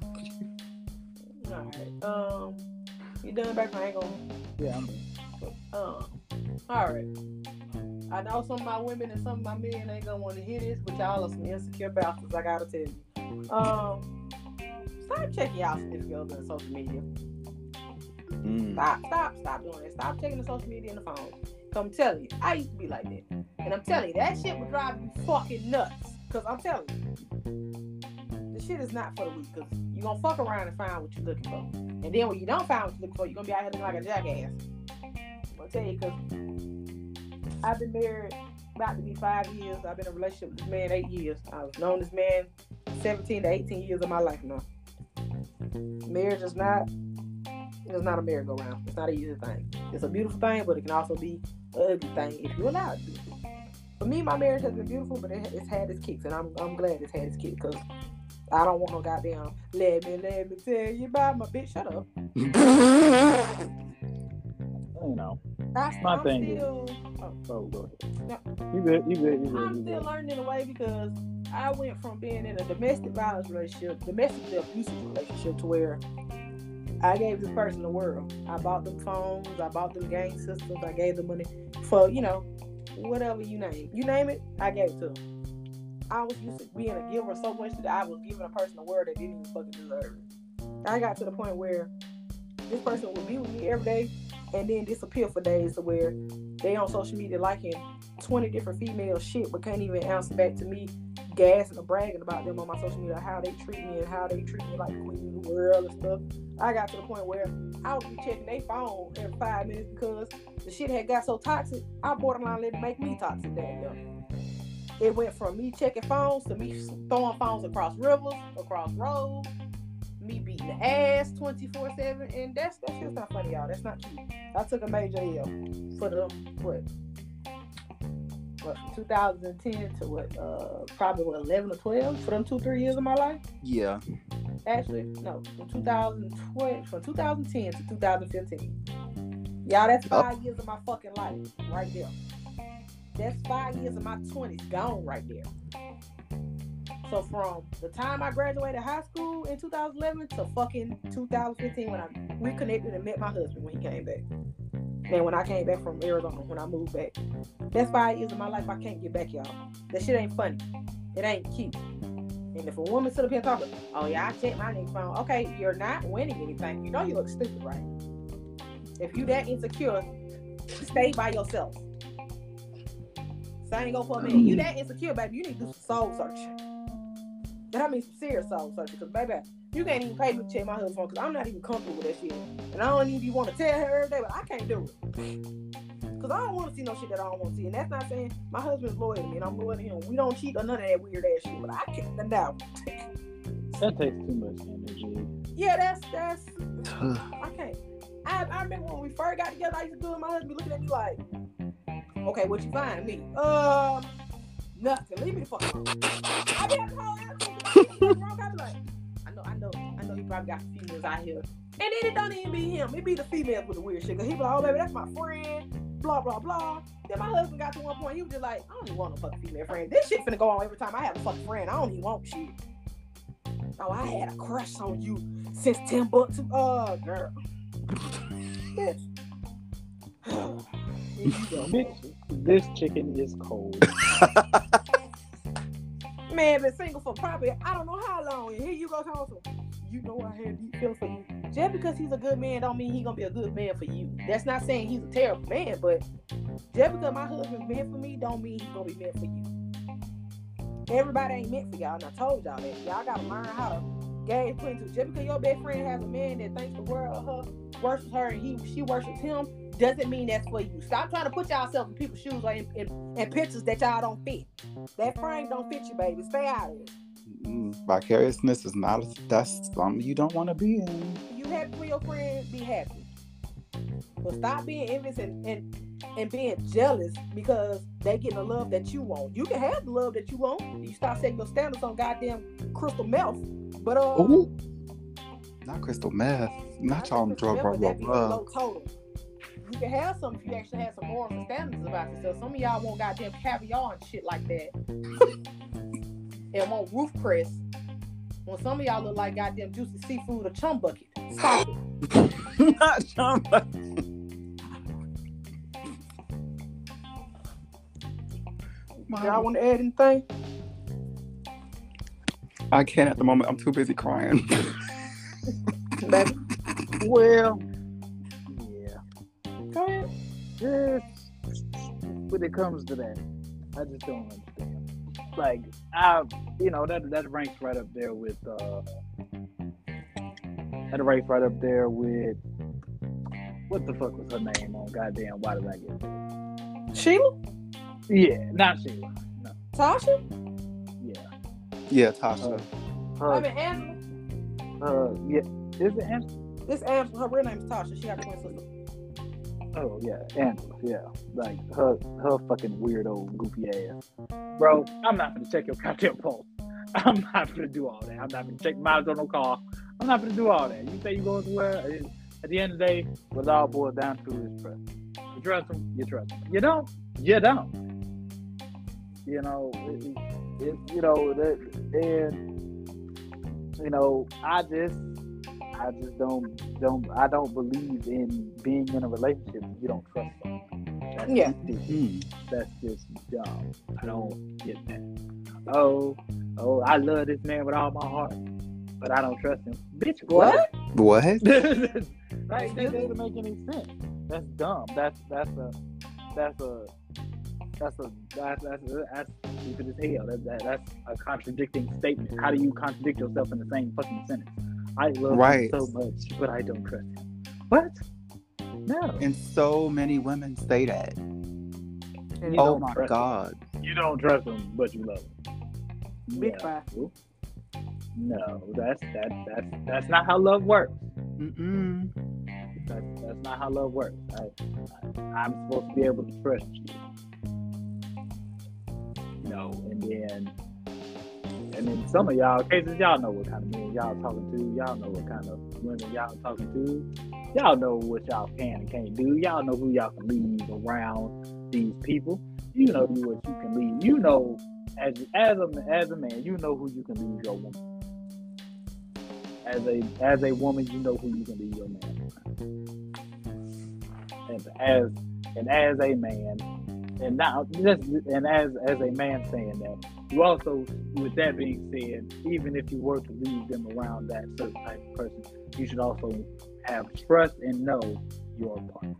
All right. Um, you done back? I ain't gonna. Yeah, I'm done. Um, all right. I know some of my women and some of my men ain't gonna want to hear this, but y'all are some insecure bastards. I gotta tell you. Um, start checking y'all significant other on social media. Mm. Stop, stop, stop doing it. Stop checking the social media and the phone. Cause I'm telling you, I used to be like that. And I'm telling you, that shit would drive you fucking nuts. Cause I'm telling you, the shit is not for the weak. Cause you're gonna fuck around and find what you're looking for. And then when you don't find what you're looking for, you're gonna be out here looking like a jackass. I'm gonna tell you, cause I've been married about to be five years. I've been in a relationship with this man eight years. I've known this man seventeen to eighteen years of my life now. Marriage is not It's not a merry-go-round. It's not an easy thing. It's a beautiful thing, but it can also be an ugly thing if you allow it to be. For me, my marriage has been beautiful, but it, it's had its kicks, and I'm I'm glad it's had its kicks because I don't want no goddamn let me let me tell you about my bitch. Shut up. You know, I, my I'm thing still, is. Oh, oh, go ahead. No. You good? You good? You good? I'm you still good. learning in a way because I went from being in a domestic violence relationship, domestically abusive relationship, to where I gave this person the world. I bought them phones. I bought them gang systems. I gave them money for, you know, whatever you name. You name it, I gave it to them. I was used to being a giver so much that I was giving a person a word that didn't even fucking deserve it. I got to the point where this person would be with me every day and then disappear for days to where they on social media liking twenty different female shit but can't even answer back to me, gassing or bragging about them on my social media, how they treat me and how they treat me like queen of the world and stuff. I got to the point where I would be checking their phone every five minutes because the shit had got so toxic, I borderline let it make me toxic damn young. It went from me checking phones to me throwing phones across rivers, across roads, me beating the ass twenty-four seven, and that's that's just not funny, y'all. That's not cute. I took a major L for the what, what from two thousand ten to what, uh, probably what, eleven or twelve for them two three years of my life. Yeah. Actually, no, from two thousand twelve, from two thousand ten to two thousand fifteen. Y'all, that's five oh. years of my fucking life right there. That's five years of my twenties gone right there. So from the time I graduated high school in two thousand eleven to fucking two thousand fifteen when I reconnected and met my husband when he came back. And when I came back from Arizona, when I moved back. That's five years of my life I can't get back, y'all. That shit ain't funny. It ain't cute. And if a woman sit up here and talk, oh yeah, I checked my nigga's phone. Okay, you're not winning anything. You know you look stupid, right? If you that insecure, stay by yourself. So I ain't go for a minute. You that insecure, baby, you need to do some soul searching. And I mean some serious soul searching, because baby, you can't even pay me to check my husband's phone because I'm not even comfortable with that shit. And I don't even want to tell her every day, but I can't do it. Because I don't want to see no shit that I don't want to see. And that's not saying my husband's loyal to me and I'm loyal to him. We don't cheat or none of that weird ass shit, but I can't now. That takes too much energy. Yeah, that's, that's, I can't. I, I remember when we first got together, I used to do it, my husband be looking at me like, okay, what you find me? Um, nothing. Leave me the fuck alone. I be having the whole attitude. I be like, I know, I know, I know he probably got females out here. And then it don't even be him. It be the females with the weird shit. Cause he be like, oh baby, that's my friend. blah, blah, blah. Then my husband got to one point, he was just like, I don't even want no fucking female friend. This shit finna go on every time I have a fucking friend. I don't even want shit. Oh, I had a crush on you since Timbuktu. Uh, girl. Bitch. Bitch, this chicken is cold. Man, been single for probably, I don't know how long. And here you go, talking to him. You know I had deep feelings for you. Just because he's a good man don't mean he's gonna be a good man for you. That's not saying he's a terrible man, but just because my husband's meant for me don't mean he's gonna be meant for you. Everybody ain't meant for y'all, and I told y'all that. Y'all gotta learn how to gauge put into. Just because your best friend has a man that thinks the world of her, worships her, and he she worships him, doesn't mean that's for you. Stop trying to put yourself in people's shoes or in, in, in pictures that y'all don't fit. That frame don't fit you, baby. Stay out of it. Mm, vicariousness is not, that's something you don't want to be in. You happy for your friend, be happy. But stop being envious and, and, and being jealous because they getting the love that you want. You can have the love that you want. You start setting your standards on goddamn crystal meth. But uh Ooh. Not crystal meth. Not y'all on drug remember, that rub be a low total. You can have some if you actually have some morals and standards about yourself. Some of y'all want goddamn caviar and shit like that. And want roof crest. When some of y'all look like goddamn juicy seafood or chum bucket. Stop it. Not chum bucket. Y'all want to add anything? I can't at the moment. I'm too busy crying. Baby. Well, yeah. Go ahead. Just when it comes to that, I just don't understand. Like, I, you know, that that ranks right up there with, uh, that ranks right up there with, what the fuck was her name on goddamn Why Did I Get It? Sheila? Yeah, not Sheila. No. Tasha? Yeah. Yeah, Tasha. Uh, I her, mean, Angela. uh, yeah. Is it Angela? This Angela, her real name is Tasha. She got a twin sister. Oh yeah, Angela, yeah. Like her her fucking weirdo goofy ass. Bro, I'm not gonna check your goddamn pulse. I'm not gonna do all that. I'm not gonna check miles on no car. I'm not gonna do all that. You say you going somewhere, at the end of the day, what it all boils down to is trust. You trust them, you trust them. You don't, you don't. You know, it, it, you know, that, and you know, I just I just don't don't I don't believe in being in a relationship if you don't trust someone. That's Yeah. Mm. That's just dumb. I don't get that. Oh, oh, I love this man with all my heart, but I don't trust him. Bitch, what? What? Like, that doesn't make any sense. That's dumb. That's that's a that's a that's a that's that's that's stupid as hell. That, that that's a contradicting statement. How do you contradict yourself in the same fucking sentence? I love Right. him so much, but I don't trust him. What? No. And so many women say that. And you Oh don't my trust God. him. You don't trust him, but you love him. Big Yeah. five. No, that's that that's that's not how love works. Mm-mm. That's that's not how love works. I, I, I'm supposed to be able to trust you. No, and then and then some of y'all cases, y'all know what kind of men y'all talking to. Y'all know what kind of women y'all talking to. Y'all know what y'all can and can't do. Y'all know who y'all can leave around these people. You know what you can leave. You know, as as a as a man, you know who you can leave your woman. As a as a woman, you know who you can leave your man. And as and as a man, and now just and as as a man saying that, you also, with that being said, even if you were to leave them around that certain type of person, you should also have trust and know your partner.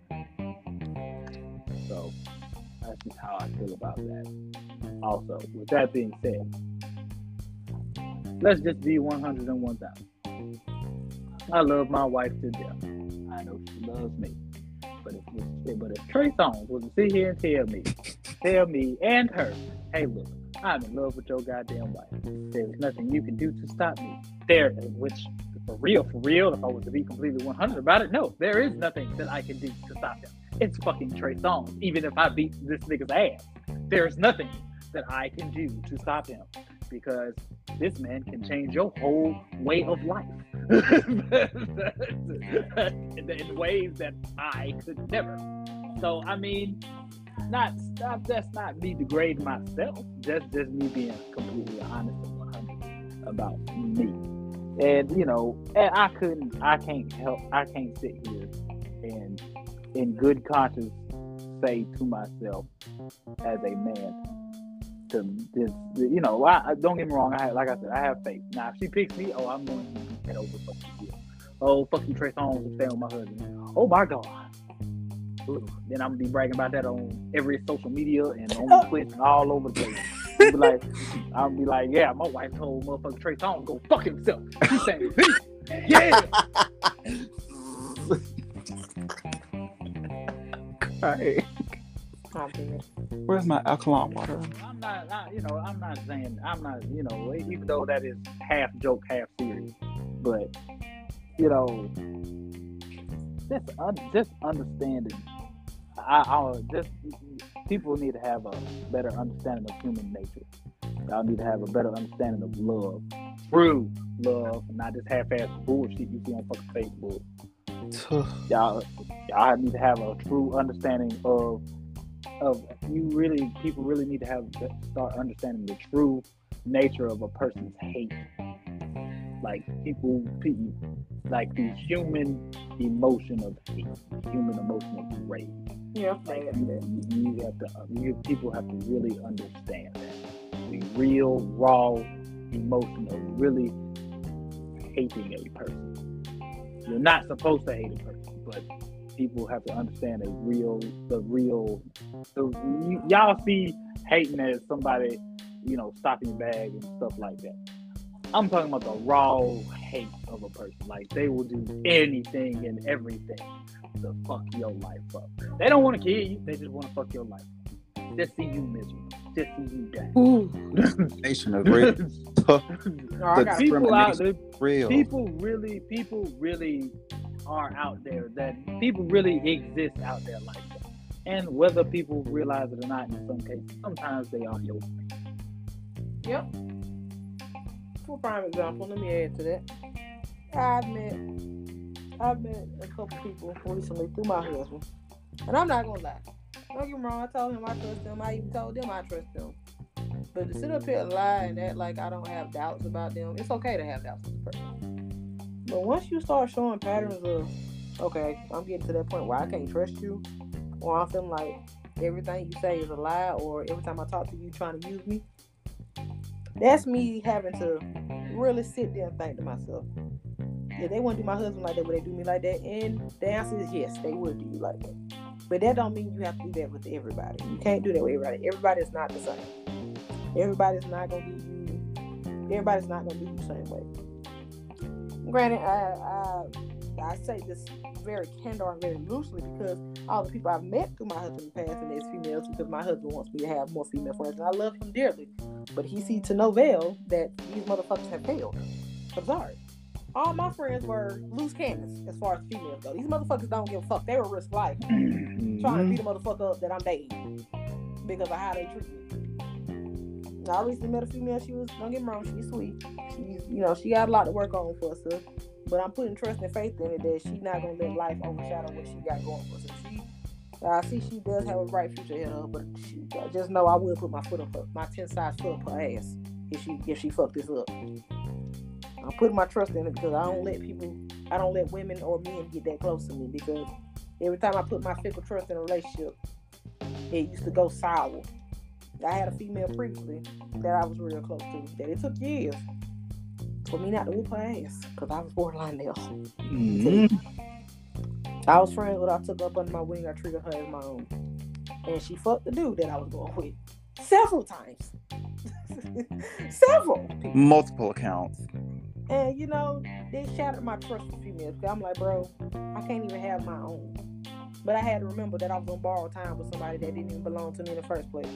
So that's just how I feel about that. Also, with that being said, let's just be one hundred and one thousand. I love my wife to death. I know she loves me. But if, but if Trey Songz was to sit here and tell me, tell me and her, hey, look, I'm in love with your goddamn wife. There's nothing you can do to stop me. There, which, for real, for real, if I was to be completely one hundred about it, no, there is nothing that I can do to stop him. It's fucking Trey Songz. Even if I beat this nigga's ass, there's nothing that I can do to stop him. Because this man can change your whole way of life in ways that I could never. So I mean, not, not that's not me degrading myself. Just just me being completely honest and one hundred about me. And you know, and I couldn't, I can't help, I can't sit here and in good conscience say to myself as a man to this, you know, I, I don't get me wrong. I like I said, I have faith. Now, if she picks me, oh, I'm going to be head over fucking deal. Oh, fuck you, Trey Songz, and stay with my husband. Oh my God. Ooh. Then I'm gonna be bragging about that on every social media and on Twitter and all over the place. I'll be like, I'll be like, yeah, my wife told motherfucker Trey Songz go fuck himself. He saying, yeah. Right. Where's my alkaline water? I'm not, I, you know, I'm not saying, I'm not, you know, even though that is half joke, half serious, but you know, just, un, just understanding. I, I just people need to have a better understanding of human nature. Y'all need to have a better understanding of love, true love, not just half-ass bullshit you see on fucking Facebook. y'all, y'all need to have a true understanding of, of you really, people really need to have start understanding the true nature of a person's hate. Like people, people, like the human emotion of hate, the human emotion of rage. Yeah, like you, you have to, you people have to really understand that the real raw emotion of really hating a person. You're not supposed to hate a person, but people have to understand a real, the real. The, you, y'all see hating as somebody, you know, stopping your bag and stuff like that. I'm talking about the raw hate of a person. Like they will do anything and everything to fuck your life up. They don't want to kill you. They just want to fuck your life up. Just see you miserable. Just see you die. Nation of real. The people out there, real. People really, people really are out there. That people really exist out there like that. And whether people realize it or not, in some cases, sometimes they are your friends. Yep. For prime example, let me add to that. I've met, I've met a couple people recently through my husband, and I'm not gonna lie. Don't get me wrong. I told him I trust them. I even told them I trust them. But to sit up here and lie and act like I don't have doubts about them, it's okay to have doubts with a person. But once you start showing patterns of, okay, I'm getting to that point where I can't trust you, or I'm feeling like everything you say is a lie, or every time I talk to you, you're trying to use me. That's me having to really sit there and think to myself, yeah, they wouldn't do my husband like that, would they do me like that? And the answer is yes, they would do you like that. But that don't mean you have to do that with everybody. You can't do that with everybody. Everybody is not the same. Everybody's not gonna be you. Everybody's not gonna be you the same way. Granted, I I, I say this very candor and very loosely because all the people I've met through my husband's past and there's females, because my husband wants me to have more female friends and I love him dearly. But he sees to no avail that these motherfuckers have failed. I'm sorry. All my friends were loose cannons as far as females go. These motherfuckers don't give a fuck. They will risk life trying to beat a motherfucker up that I'm dating because of how they treat me. I recently met a female. She was, don't get me wrong, she's sweet. She's, you know, she got a lot to work on for herself. But I'm putting trust and faith in it that she's not gonna let life overshadow what she got going for herself. She, I see she does have a bright future ahead of her, but she, I just know I will put my foot up, her, my ten size foot up her ass if she if she fuck this up. I'm putting my trust in it because I don't let people, I don't let women or men get that close to me because every time I put my fickle trust in a relationship, it used to go sour. I had a female previously that I was real close to that it took years for me not to whoop her ass because I was borderline there. Mm-hmm. I was friends with her. I took her up under my wing. I treated her as my own. And she fucked the dude that I was going with several times. Several. Multiple accounts. And, you know, they shattered my trust with females. Because I'm like, bro, I can't even have my own. But I had to remember that I was on borrowed time with somebody that didn't even belong to me in the first place.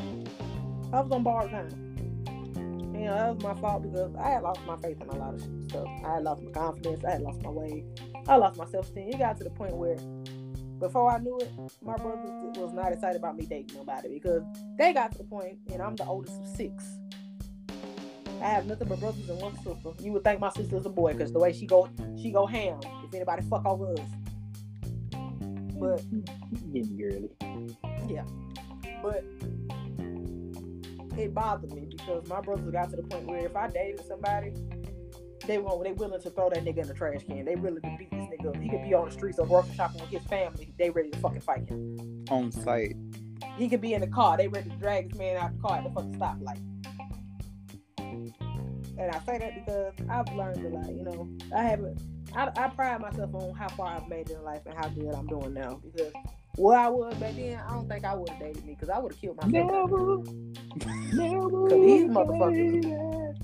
I was on borrowed time. You know, that was my fault because I had lost my faith in a lot of stuff. I had lost my confidence. I had lost my way. I lost my self-esteem. It got to the point where, before I knew it, my brother was not excited about me dating nobody because they got to the point, and I'm the oldest of six. I have nothing but brothers and one sister. You would think my sister's a boy because the way she go, she go ham if anybody fuck over us. But getting girly. Yeah, but it bothered me because my brothers got to the point where if I dated somebody, they won't. They willing to throw that nigga in the trash can. They willing to beat this nigga up. He could be on the streets or grocery shopping with his family. They ready to fucking fight him on site. He could be in the car. They ready to drag this man out the car at the fucking stoplight. And I say that because I've learned a lot. You know, I haven't. I, I pride myself on how far I've made in life and how good I'm doing now. Because where I was back then, I don't think I would have dated me because I would have killed myself. Never, never. Because these motherfuckers.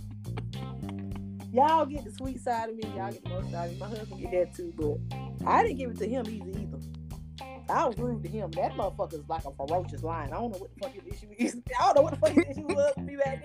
Y'all get the sweet side of me. Y'all get the most side of me. My husband get that too, but I didn't give it to him easy either. I was rude to him. That motherfucker is like a ferocious lion. I don't know what the fuck his issue is. I don't know what the fuck his issue was with me back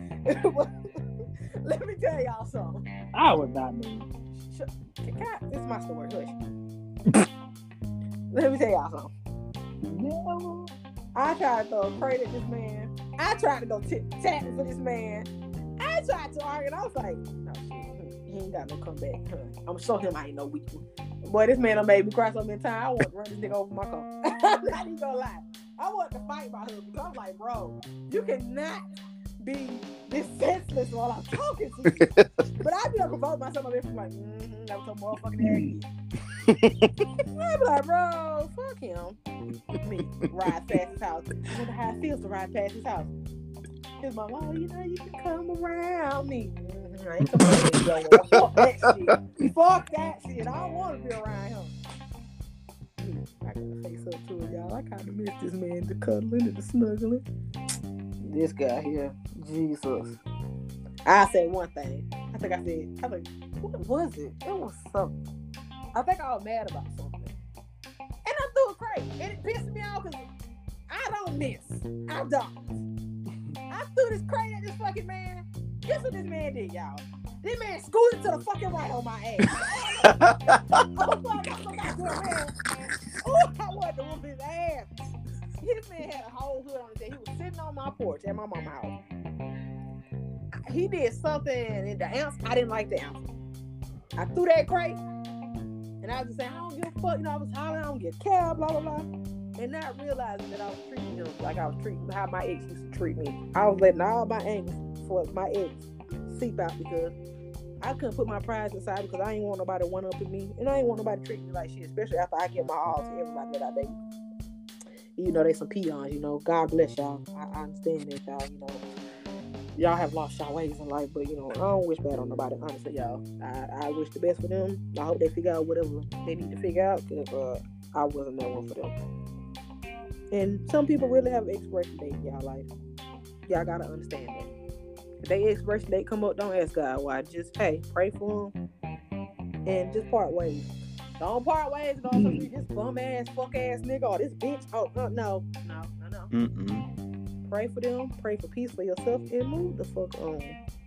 then. Let me tell y'all something. I would not know. God, this is my story. Hush. Let me tell y'all something. No. I tried to throw a crate at this man. I tried to go tip tap for this man. I tried to argue, and I was like, no shit, he ain't got no comeback. I'm gonna show him I ain't no weak one. Boy, this man done made me cry so many times. I want to run this nigga over my car. I'm not even gonna lie. I want to fight my husband because I'm like, bro, you cannot be this senseless while I'm talking to you. But I be able to provoke myself a bit from like, mm-hmm, that was some motherfucking arrogant. I be like, bro, fuck him. Me, ride past his house. I wonder how it feels to ride past his house. His mom, oh, you know, you can come around me. Mm-hmm, I ain't coming around me. Fuck that shit. Fuck that shit. I don't want to be around him. I gotta face up to it, y'all. I kind of miss this man, the cuddling and the snuggling. This guy here, Jesus. I say one thing. I think I said, I think, what was it? It was something. I think I was mad about something. And I threw a crate. And it pissed me off because I don't miss. I don't. I threw this crate at this fucking man. Guess what this man did, y'all? This man scooted to the fucking right on my ass. Oh, fuck, I forgot to man. Oh, I wanted to whoop his ass. This man had a whole hood on his head. He was sitting on my porch at my mama's house. He did something in the ounce. I didn't like the ounce. I threw that crate. And I was just saying, I don't give a fuck. You know, I was hollering, I don't get a cab, blah, blah, blah. And not realizing that I was treating him like I was treating how my ex used to treat me. I was letting all my angst for my ex seep out because I couldn't put my pride aside because I ain't want nobody to one-up me. And I ain't want nobody to treat me like shit, especially after I get my all to everybody that I date. You know, they some peons, you know. God bless y'all. I, I understand that, y'all, you know. Y'all have lost y'all ways in life, but, you know, I don't wish bad on nobody, honestly, y'all. I, I wish the best for them. I hope they figure out whatever they need to figure out because uh, I wasn't that one for them. And some people really have an expiration date in y'all life. Y'all gotta understand that. If they expiration date come up, don't ask God why. Just, hey, pray for them and just part ways. Don't part ways and all mm. this bum ass, fuck ass nigga or this bitch. Oh, uh, no, no, no, no. Mm-mm. Pray for them, pray for peace for yourself, and move the fuck on.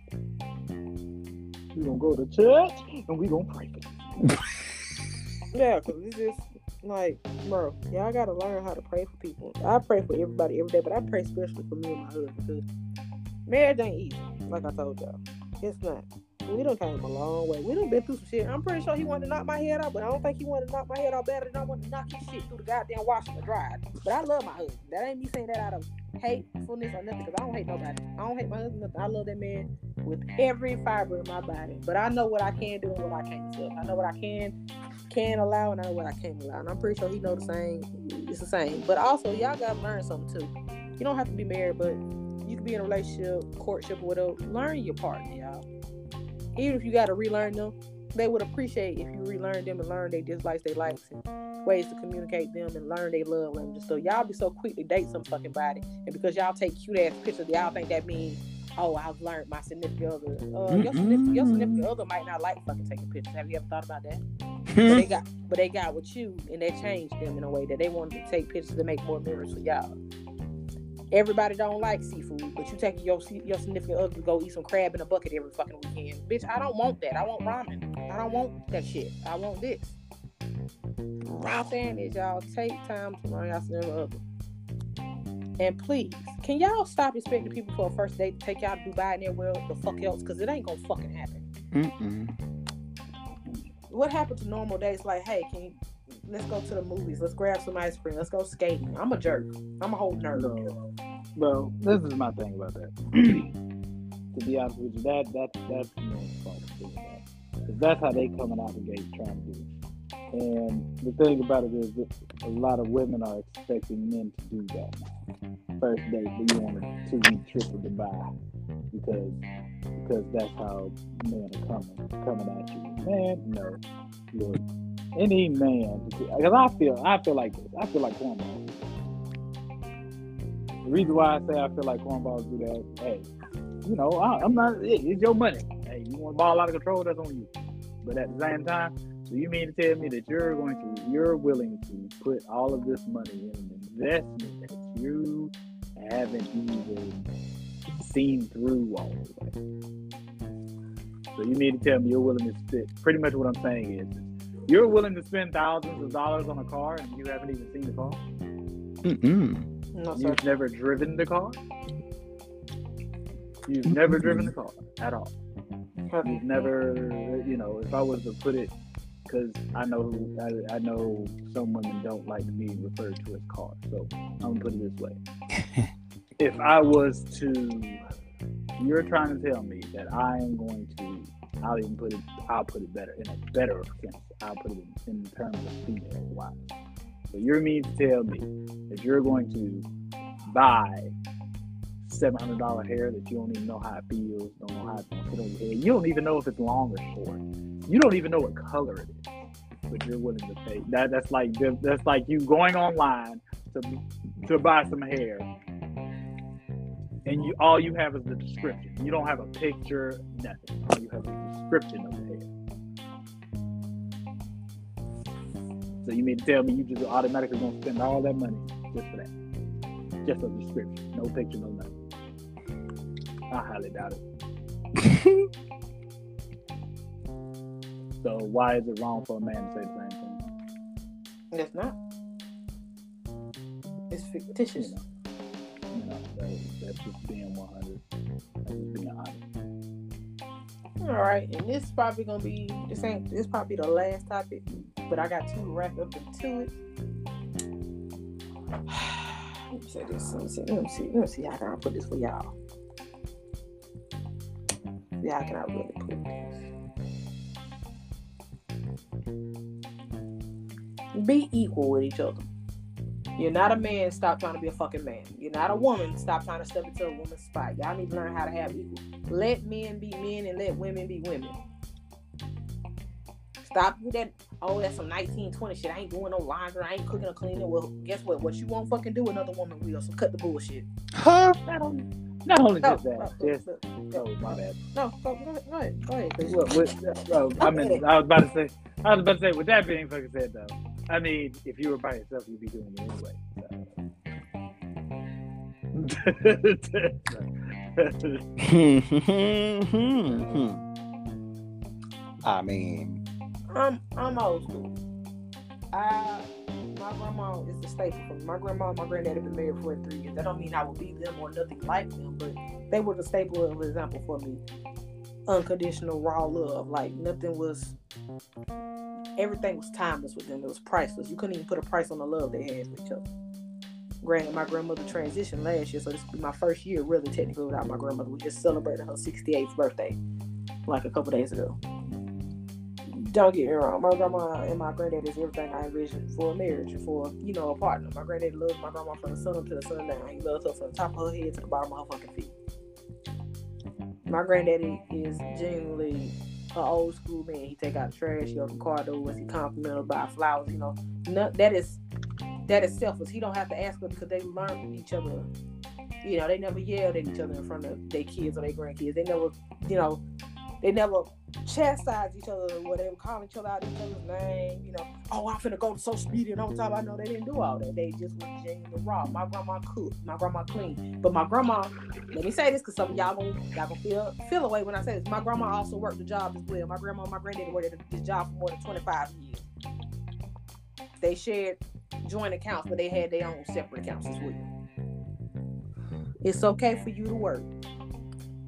We gonna go to church and we gonna pray for them. Yeah, because it's just like, bro, y'all gotta learn how to pray for people. I pray for everybody every day, but I pray especially for me and my husband because marriage ain't easy, like I told y'all. It's not. We done came a long way. We done been through some shit. I'm pretty sure he wanted to knock my head out, but I don't think he wanted to knock my head out better than I wanted to knock his shit through the goddamn washer and dryer. But I love my husband. That ain't me saying that out of hatefulness or nothing, because I don't hate nobody. I don't hate my husband nothing. I love that man with every fiber in my body. But I know what I can do and what I can't do. I know what I can can allow and I know what I can't allow. And I'm pretty sure he know the same. It's the same. But also, y'all gotta learn something too. You don't have to be married, but you can be in a relationship, courtship, or whatever. Learn your partner, y'all. Even if you got to relearn them, they would appreciate if you relearn them and learn their dislikes, their likes, and ways to communicate them and learn their love language. So y'all be so quick to date some fucking body, and because y'all take cute ass pictures, y'all think that means, oh, I've learned my significant other. Uh, your, significant, your significant other might not like fucking taking pictures. Have you ever thought about that? but they got, but they got with you, and they changed them in a way that they wanted to take pictures to make more memories for y'all. Everybody don't like seafood, but you taking your your significant other to go eat some crab in a bucket every fucking weekend. Bitch, I don't want that. I want ramen. I don't want that shit. I want this. All I'm saying is, y'all, take time to learn y'all significant other. And please, can y'all stop expecting people for a first date to take y'all to Dubai and everywhere the fuck else? Because it ain't gonna fucking happen. Mm-mm. What happened to normal days? Like, hey, can you, let's go to the movies. Let's grab some ice cream. Let's go skating. I'm a jerk. I'm a whole nerd. No. Well, this is my thing about that. To be honest with you, that that that's the men's fault for doing that. Because that's how they coming out the gate trying to do it. And the thing about it is that a lot of women are expecting men to do that now. First date, but you want a two-week trip to Dubai because because that's how men are coming coming at you. Man, no. Look, any man, because I feel I feel like this. I feel like cornballs. The reason why I say I feel like cornballs do that, hey, you know, I, I'm not. It's your money. Hey, you want to ball out of control? That's on you. But at the same time, so you mean to tell me that you're going to, you're willing to put all of this money in an investment that you haven't even seen through all of that? So you mean to tell me you're willing to spend? Pretty much what I'm saying is, you're willing to spend thousands of dollars on a car and you haven't even seen the car. Mm-mm. No, sir. You've never driven the car. You've never driven the car at all. You've never, you know, if I was to put it, because I know I, I know some women don't like to be referred to as cars, so I'm gonna put it this way: if I was to, you're trying to tell me that I am going to, I'll even put it, I'll put it better in a better sense. I'll put it in, in terms of female wise. So you're mean to tell me that you're going to buy seven hundred dollars hair that you don't even know how it feels, don't know how it's going to sit on your head. You don't even know if it's long or short. You don't even know what color it is, but you're willing to pay. That that's like that's like you going online to to buy some hair, and you all you have is the description. You don't have a picture, nothing. All you have is a description of the hair. So you mean to tell me you just automatically gonna spend all that money just for that? Just a description, no picture, no nothing. I highly doubt it. So why is it wrong for a man to say the same thing? It's not. It's fictitious. You know, you know that, that's just being one hundred. That's just being honest. All right, and this is probably gonna be this ain't this probably the last topic, but I got two to wrap up into it. Let me say this. Let me see. Let me see. Let me see how can I put this for y'all. Yeah, how can I really put this? Be equal with each other. You're not a man, stop trying to be a fucking man. You're not a woman, stop trying to step into a woman's spot. Y'all need to learn how to have equal. Let men be men and let women be women. Stop with that, oh, that's some nineteen twenty shit. I ain't doing no laundry, I ain't cooking or cleaning. Well, guess what? What you won't fucking do, another woman will. So cut the bullshit. Huh? Not only, not only No, just that, no, just, no, oh, my bad. No, go, go ahead, go ahead, go ahead. please. What, what, well, I mean, I was about to say, I was about to say, with that being fucking said, though, I mean, if you were by yourself, you'd be doing it anyway. So. I mean, I'm I'm old school. I my grandma is the staple for me. My grandma and my granddad have been married for three years. That don't mean I will be them or nothing like them, but they were the staple of example for me. Unconditional raw love. Like nothing was everything was timeless with them. It was priceless. You couldn't even put a price on the love they had for each other. Granted, my grandmother transitioned last year, so this will be my first year really technically without my grandmother. We just celebrated her sixty-eighth birthday like a couple days ago. Don't get me wrong, my grandma and my granddad is everything I envisioned for a marriage, for, you know, a partner. My granddad loves my grandma from the sun up to the sun down. He loves her from the top of her head to the bottom of her fucking feet. My granddaddy is genuinely an old school man. He take out the trash, he open car doors, he compliment her, buy flowers, you know. No, that is that is selfless. He don't have to ask her because they learn from each other. You know, they never yelled at each other in front of their kids or their grandkids. They never, you know, they never chastised each other or they were calling each other out each other's name, you know, oh, I'm finna go to social media and on top. I know they didn't do all that. They just were genuinely raw. My grandma cooked, my grandma cleaned. But my grandma, let me say this because some of y'all gonna, y'all gonna feel, feel away when I say this. My grandma also worked the job as well. My grandma and my granddaddy worked at this job for more than twenty-five years. They shared joint accounts, but they had their own separate accounts as well. It's okay for you to work.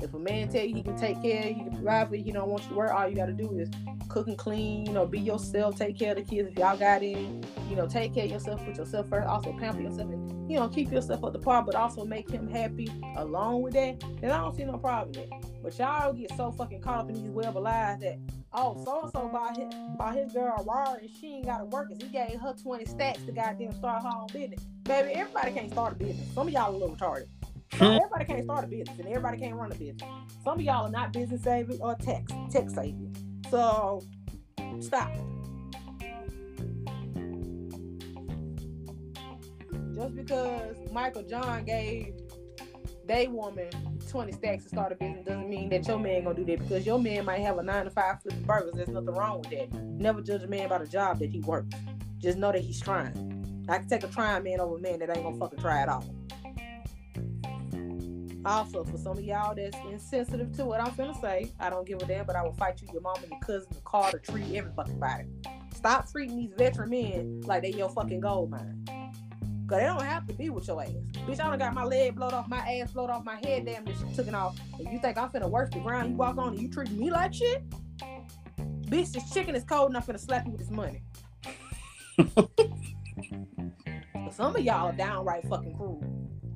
If a man tell you he can take care of you, he can provide for you, he don't want you to work, all you got to do is cook and clean, you know, be yourself, take care of the kids if y'all got any, you know, take care of yourself, put yourself first, also pamper yourself, and, you know, keep yourself up to par, but also make him happy along with that, then I don't see no problem with that. But y'all get so fucking caught up in these web of lies that, oh, so-and-so bought his, bought his girl a Rari and she ain't got to work because he gave her twenty stacks to goddamn start her own business. Baby, everybody can't start a business. Some of y'all a little retarded. So everybody can't start a business and everybody can't run a business. Some of y'all are not business savvy or tech, tech savvy. So, stop. Just because Michael John gave they woman twenty stacks to start a business doesn't mean that your man gonna do that, because your man might have a nine to five flipping burgers. There's nothing wrong with that. Never judge a man by the job that he works. Just know that he's trying. I can take a trying man over a man that ain't gonna fucking try at all. Also, for some of y'all that's insensitive to what I'm finna say, I don't give a damn, but I will fight you, your mama, your cousin, your car, the tree, every fucking body. Stop treating these veteran men like they your fucking gold mine. Cause they don't have to be with your ass. Bitch, I done got my leg blowed off, my ass blowed off, my head damn this shit took it off. And you think I'm finna work the ground you walk on and you treating me like shit? Bitch, this chicken is cold and I'm finna slap you with this money. Some of y'all are downright fucking cruel.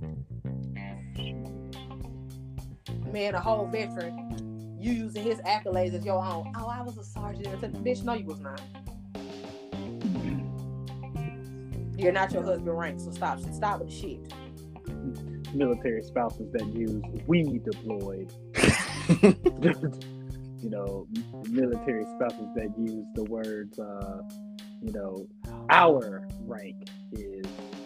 Man, a whole veteran, you using his accolades as your own. Oh, I was a sergeant. Bitch, no, you was not. You're not your husband rank, so stop. Stop with the shit. Military spouses that use "we deployed." You know, military spouses that use the words, uh, you know, our rank is,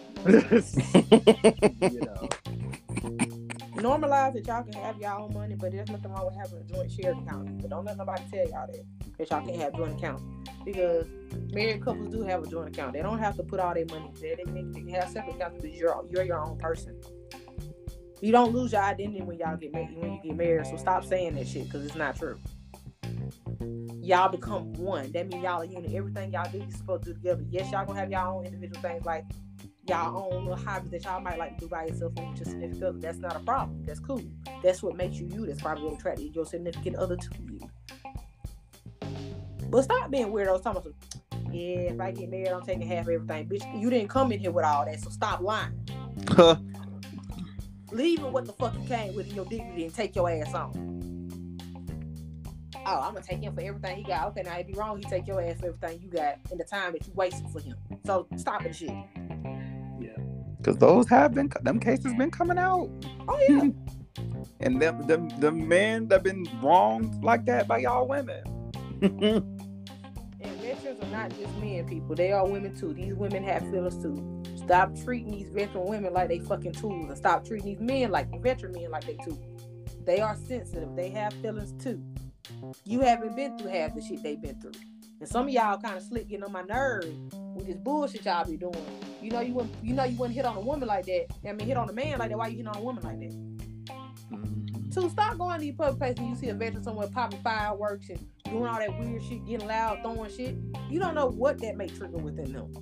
you know. Normalize that y'all can have y'all own money, but there's nothing wrong with having a joint shared account. But don't let nobody tell y'all that, that y'all can't have joint accounts. Because married couples do have a joint account. They don't have to put all their money there. They can, they can have separate accounts because you're you're your own person. You don't lose your identity when y'all get married. When you get married, so stop saying that shit because it's not true. Y'all become one. That means y'all are unit. Everything y'all do, you're supposed to do together. Yes, y'all gonna have y'all own individual things like y'all own little hobbies that y'all might like to do by yourself or with your significant other. That's not a problem. That's cool. That's what makes you you. That's probably what attracted your significant other to you. But stop being weirdos talking about, yeah, if I get married, I'm taking half of everything. Bitch, you didn't come in here with all that, so stop lying. Leave with what the fuck you came with in your dignity and take your ass on. Oh, I'm gonna take him for everything he got. Okay, now it'd be wrong he take your ass for everything you got in the time that you wasted for him. So stop it, shit. Yeah. Because those have been, them cases been coming out. Oh, yeah. And them, them, them men that been wronged like that by y'all women. And veterans are not just men, people. They are women too. These women have feelings too. Stop treating these veteran women like they fucking tools, and stop treating these men like veteran men like they tools. They are sensitive. They have feelings too. You haven't been through half the shit they've been through. And some of y'all kind of slick getting on my nerves with this bullshit y'all be doing. You know you wouldn't, you know you wouldn't hit on a woman like that. I mean, hit on a man like that. Why you hit on a woman like that? So stop going to these public places and you see a veteran somewhere popping fireworks and doing all that weird shit, getting loud, throwing shit. You don't know what that may trigger within them.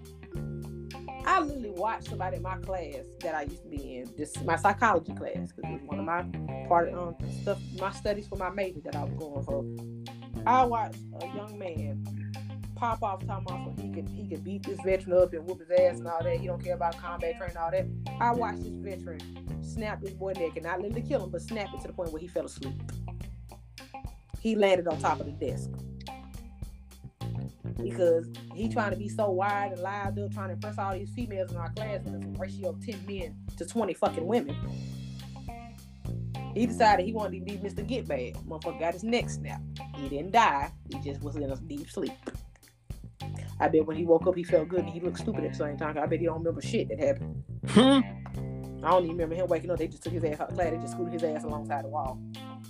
I literally watched somebody in my class that I used to be in, this my psychology class, because it was one of my part of um, stuff, my studies for my major that I was going for. I watched a young man pop off talking about so he could he could beat this veteran up and whoop his ass and all that. He don't care about combat training and all that. I watched this veteran snap this boy neck and not literally kill him, but snap it to the point where he fell asleep. He landed on top of the desk. Because he trying to be so wide and loud up, trying to impress all these females in our class with a ratio of ten men to twenty fucking women. He decided he wanted to be Mister Get Bad. Motherfucker got his neck snapped. He didn't die. He just was in a deep sleep. I bet when he woke up, he felt good and he looked stupid at the same time. I bet he don't remember shit that happened. I don't even remember him waking up. They just took his ass out of class. They just scooted his ass alongside the wall.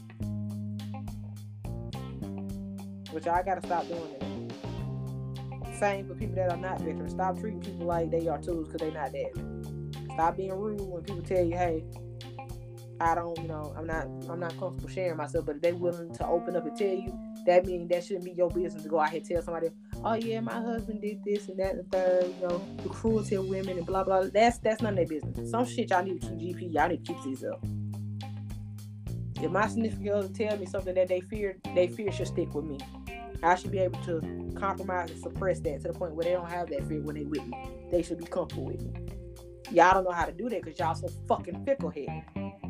Which I gotta stop doing it. Same for people that are not veterans. Stop treating people like they are tools because they're not that. Stop being rude when people tell you, hey, I don't, you know, I'm not I'm not comfortable sharing myself, but if they're willing to open up and tell you, that means that shouldn't be your business to go out here and tell somebody, oh yeah, my husband did this and that and the third, you know, the cruelty of women and blah blah. That's that's none of their business. Some shit y'all need to keep G P, y'all need to keep these up. If my significant other tell me something that they fear, they fear should stick with me. I should be able to compromise and suppress that to the point where they don't have that fear when they with me. They should be comfortable with me. Y'all don't know how to do that because y'all so fucking fickle-headed.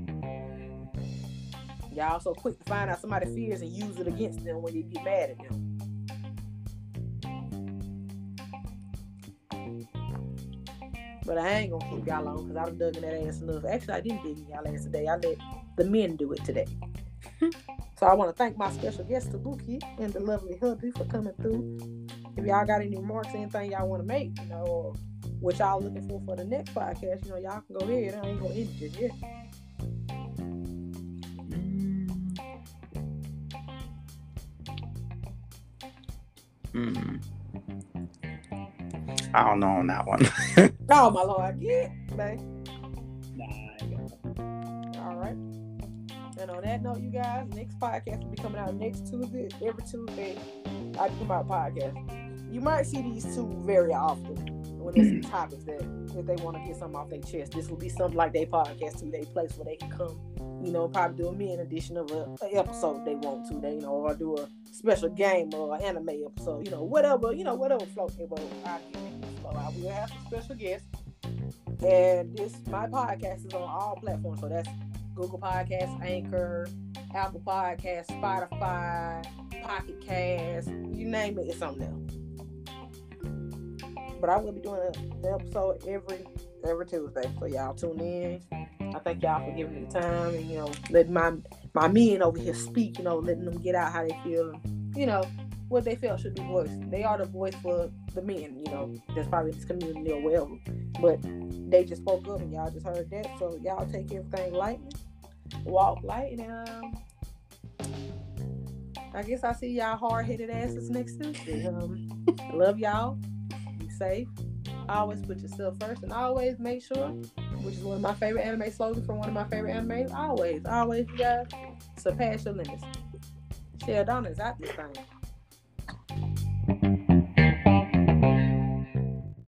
Y'all so quick to find out somebody's fears and use it against them when you get mad at them. But I ain't gonna keep y'all long because I done dug in that ass enough. Actually, I didn't dig in y'all ass today. I let the men do it today. So I want to thank my special guest, Tabuki, and the lovely hubby for coming through. If y'all got any remarks, anything y'all want to make, you know, or what y'all looking for for the next podcast, you know, y'all can go ahead. I ain't gonna end it just yet. Hmm. I don't know on that one. Oh my lord, yeah, man. Nah, I ain't got it. All right. And on that note, you guys, next podcast will be coming out next Tuesday. Every Tuesday, I come out podcast. You might see these two very often when there's some topics that if they want to get something off their chest. This will be something like their podcast too. They place where they can come, you know, probably do a mini edition of a, a episode they want to. They, you know, or do a special game or an anime episode. You know, whatever, you know, whatever float their boat. I I will have some special guests. And this my podcast is on all platforms. So that's Google Podcasts, Anchor, Apple Podcasts, Spotify, Pocket Cast, you name it, it's on there. But I will be doing an episode every every Tuesday. So y'all tune in. I thank y'all for giving me the time and, you know, letting my my men over here speak, you know, letting them get out how they feel, you know, what they felt should be voiced. They are the voice for the men, you know, that's probably this community or whatever. But they just spoke up and y'all just heard that. So y'all take everything lightly, walk light, and um, I guess I see y'all hard-headed asses next Tuesday. Um, I love y'all. Be safe. Always put yourself first, and always make sure, which is one of my favorite anime slogans from one of my favorite animes. Always, always, you guys, surpass your limits. Sheldon is out this thing.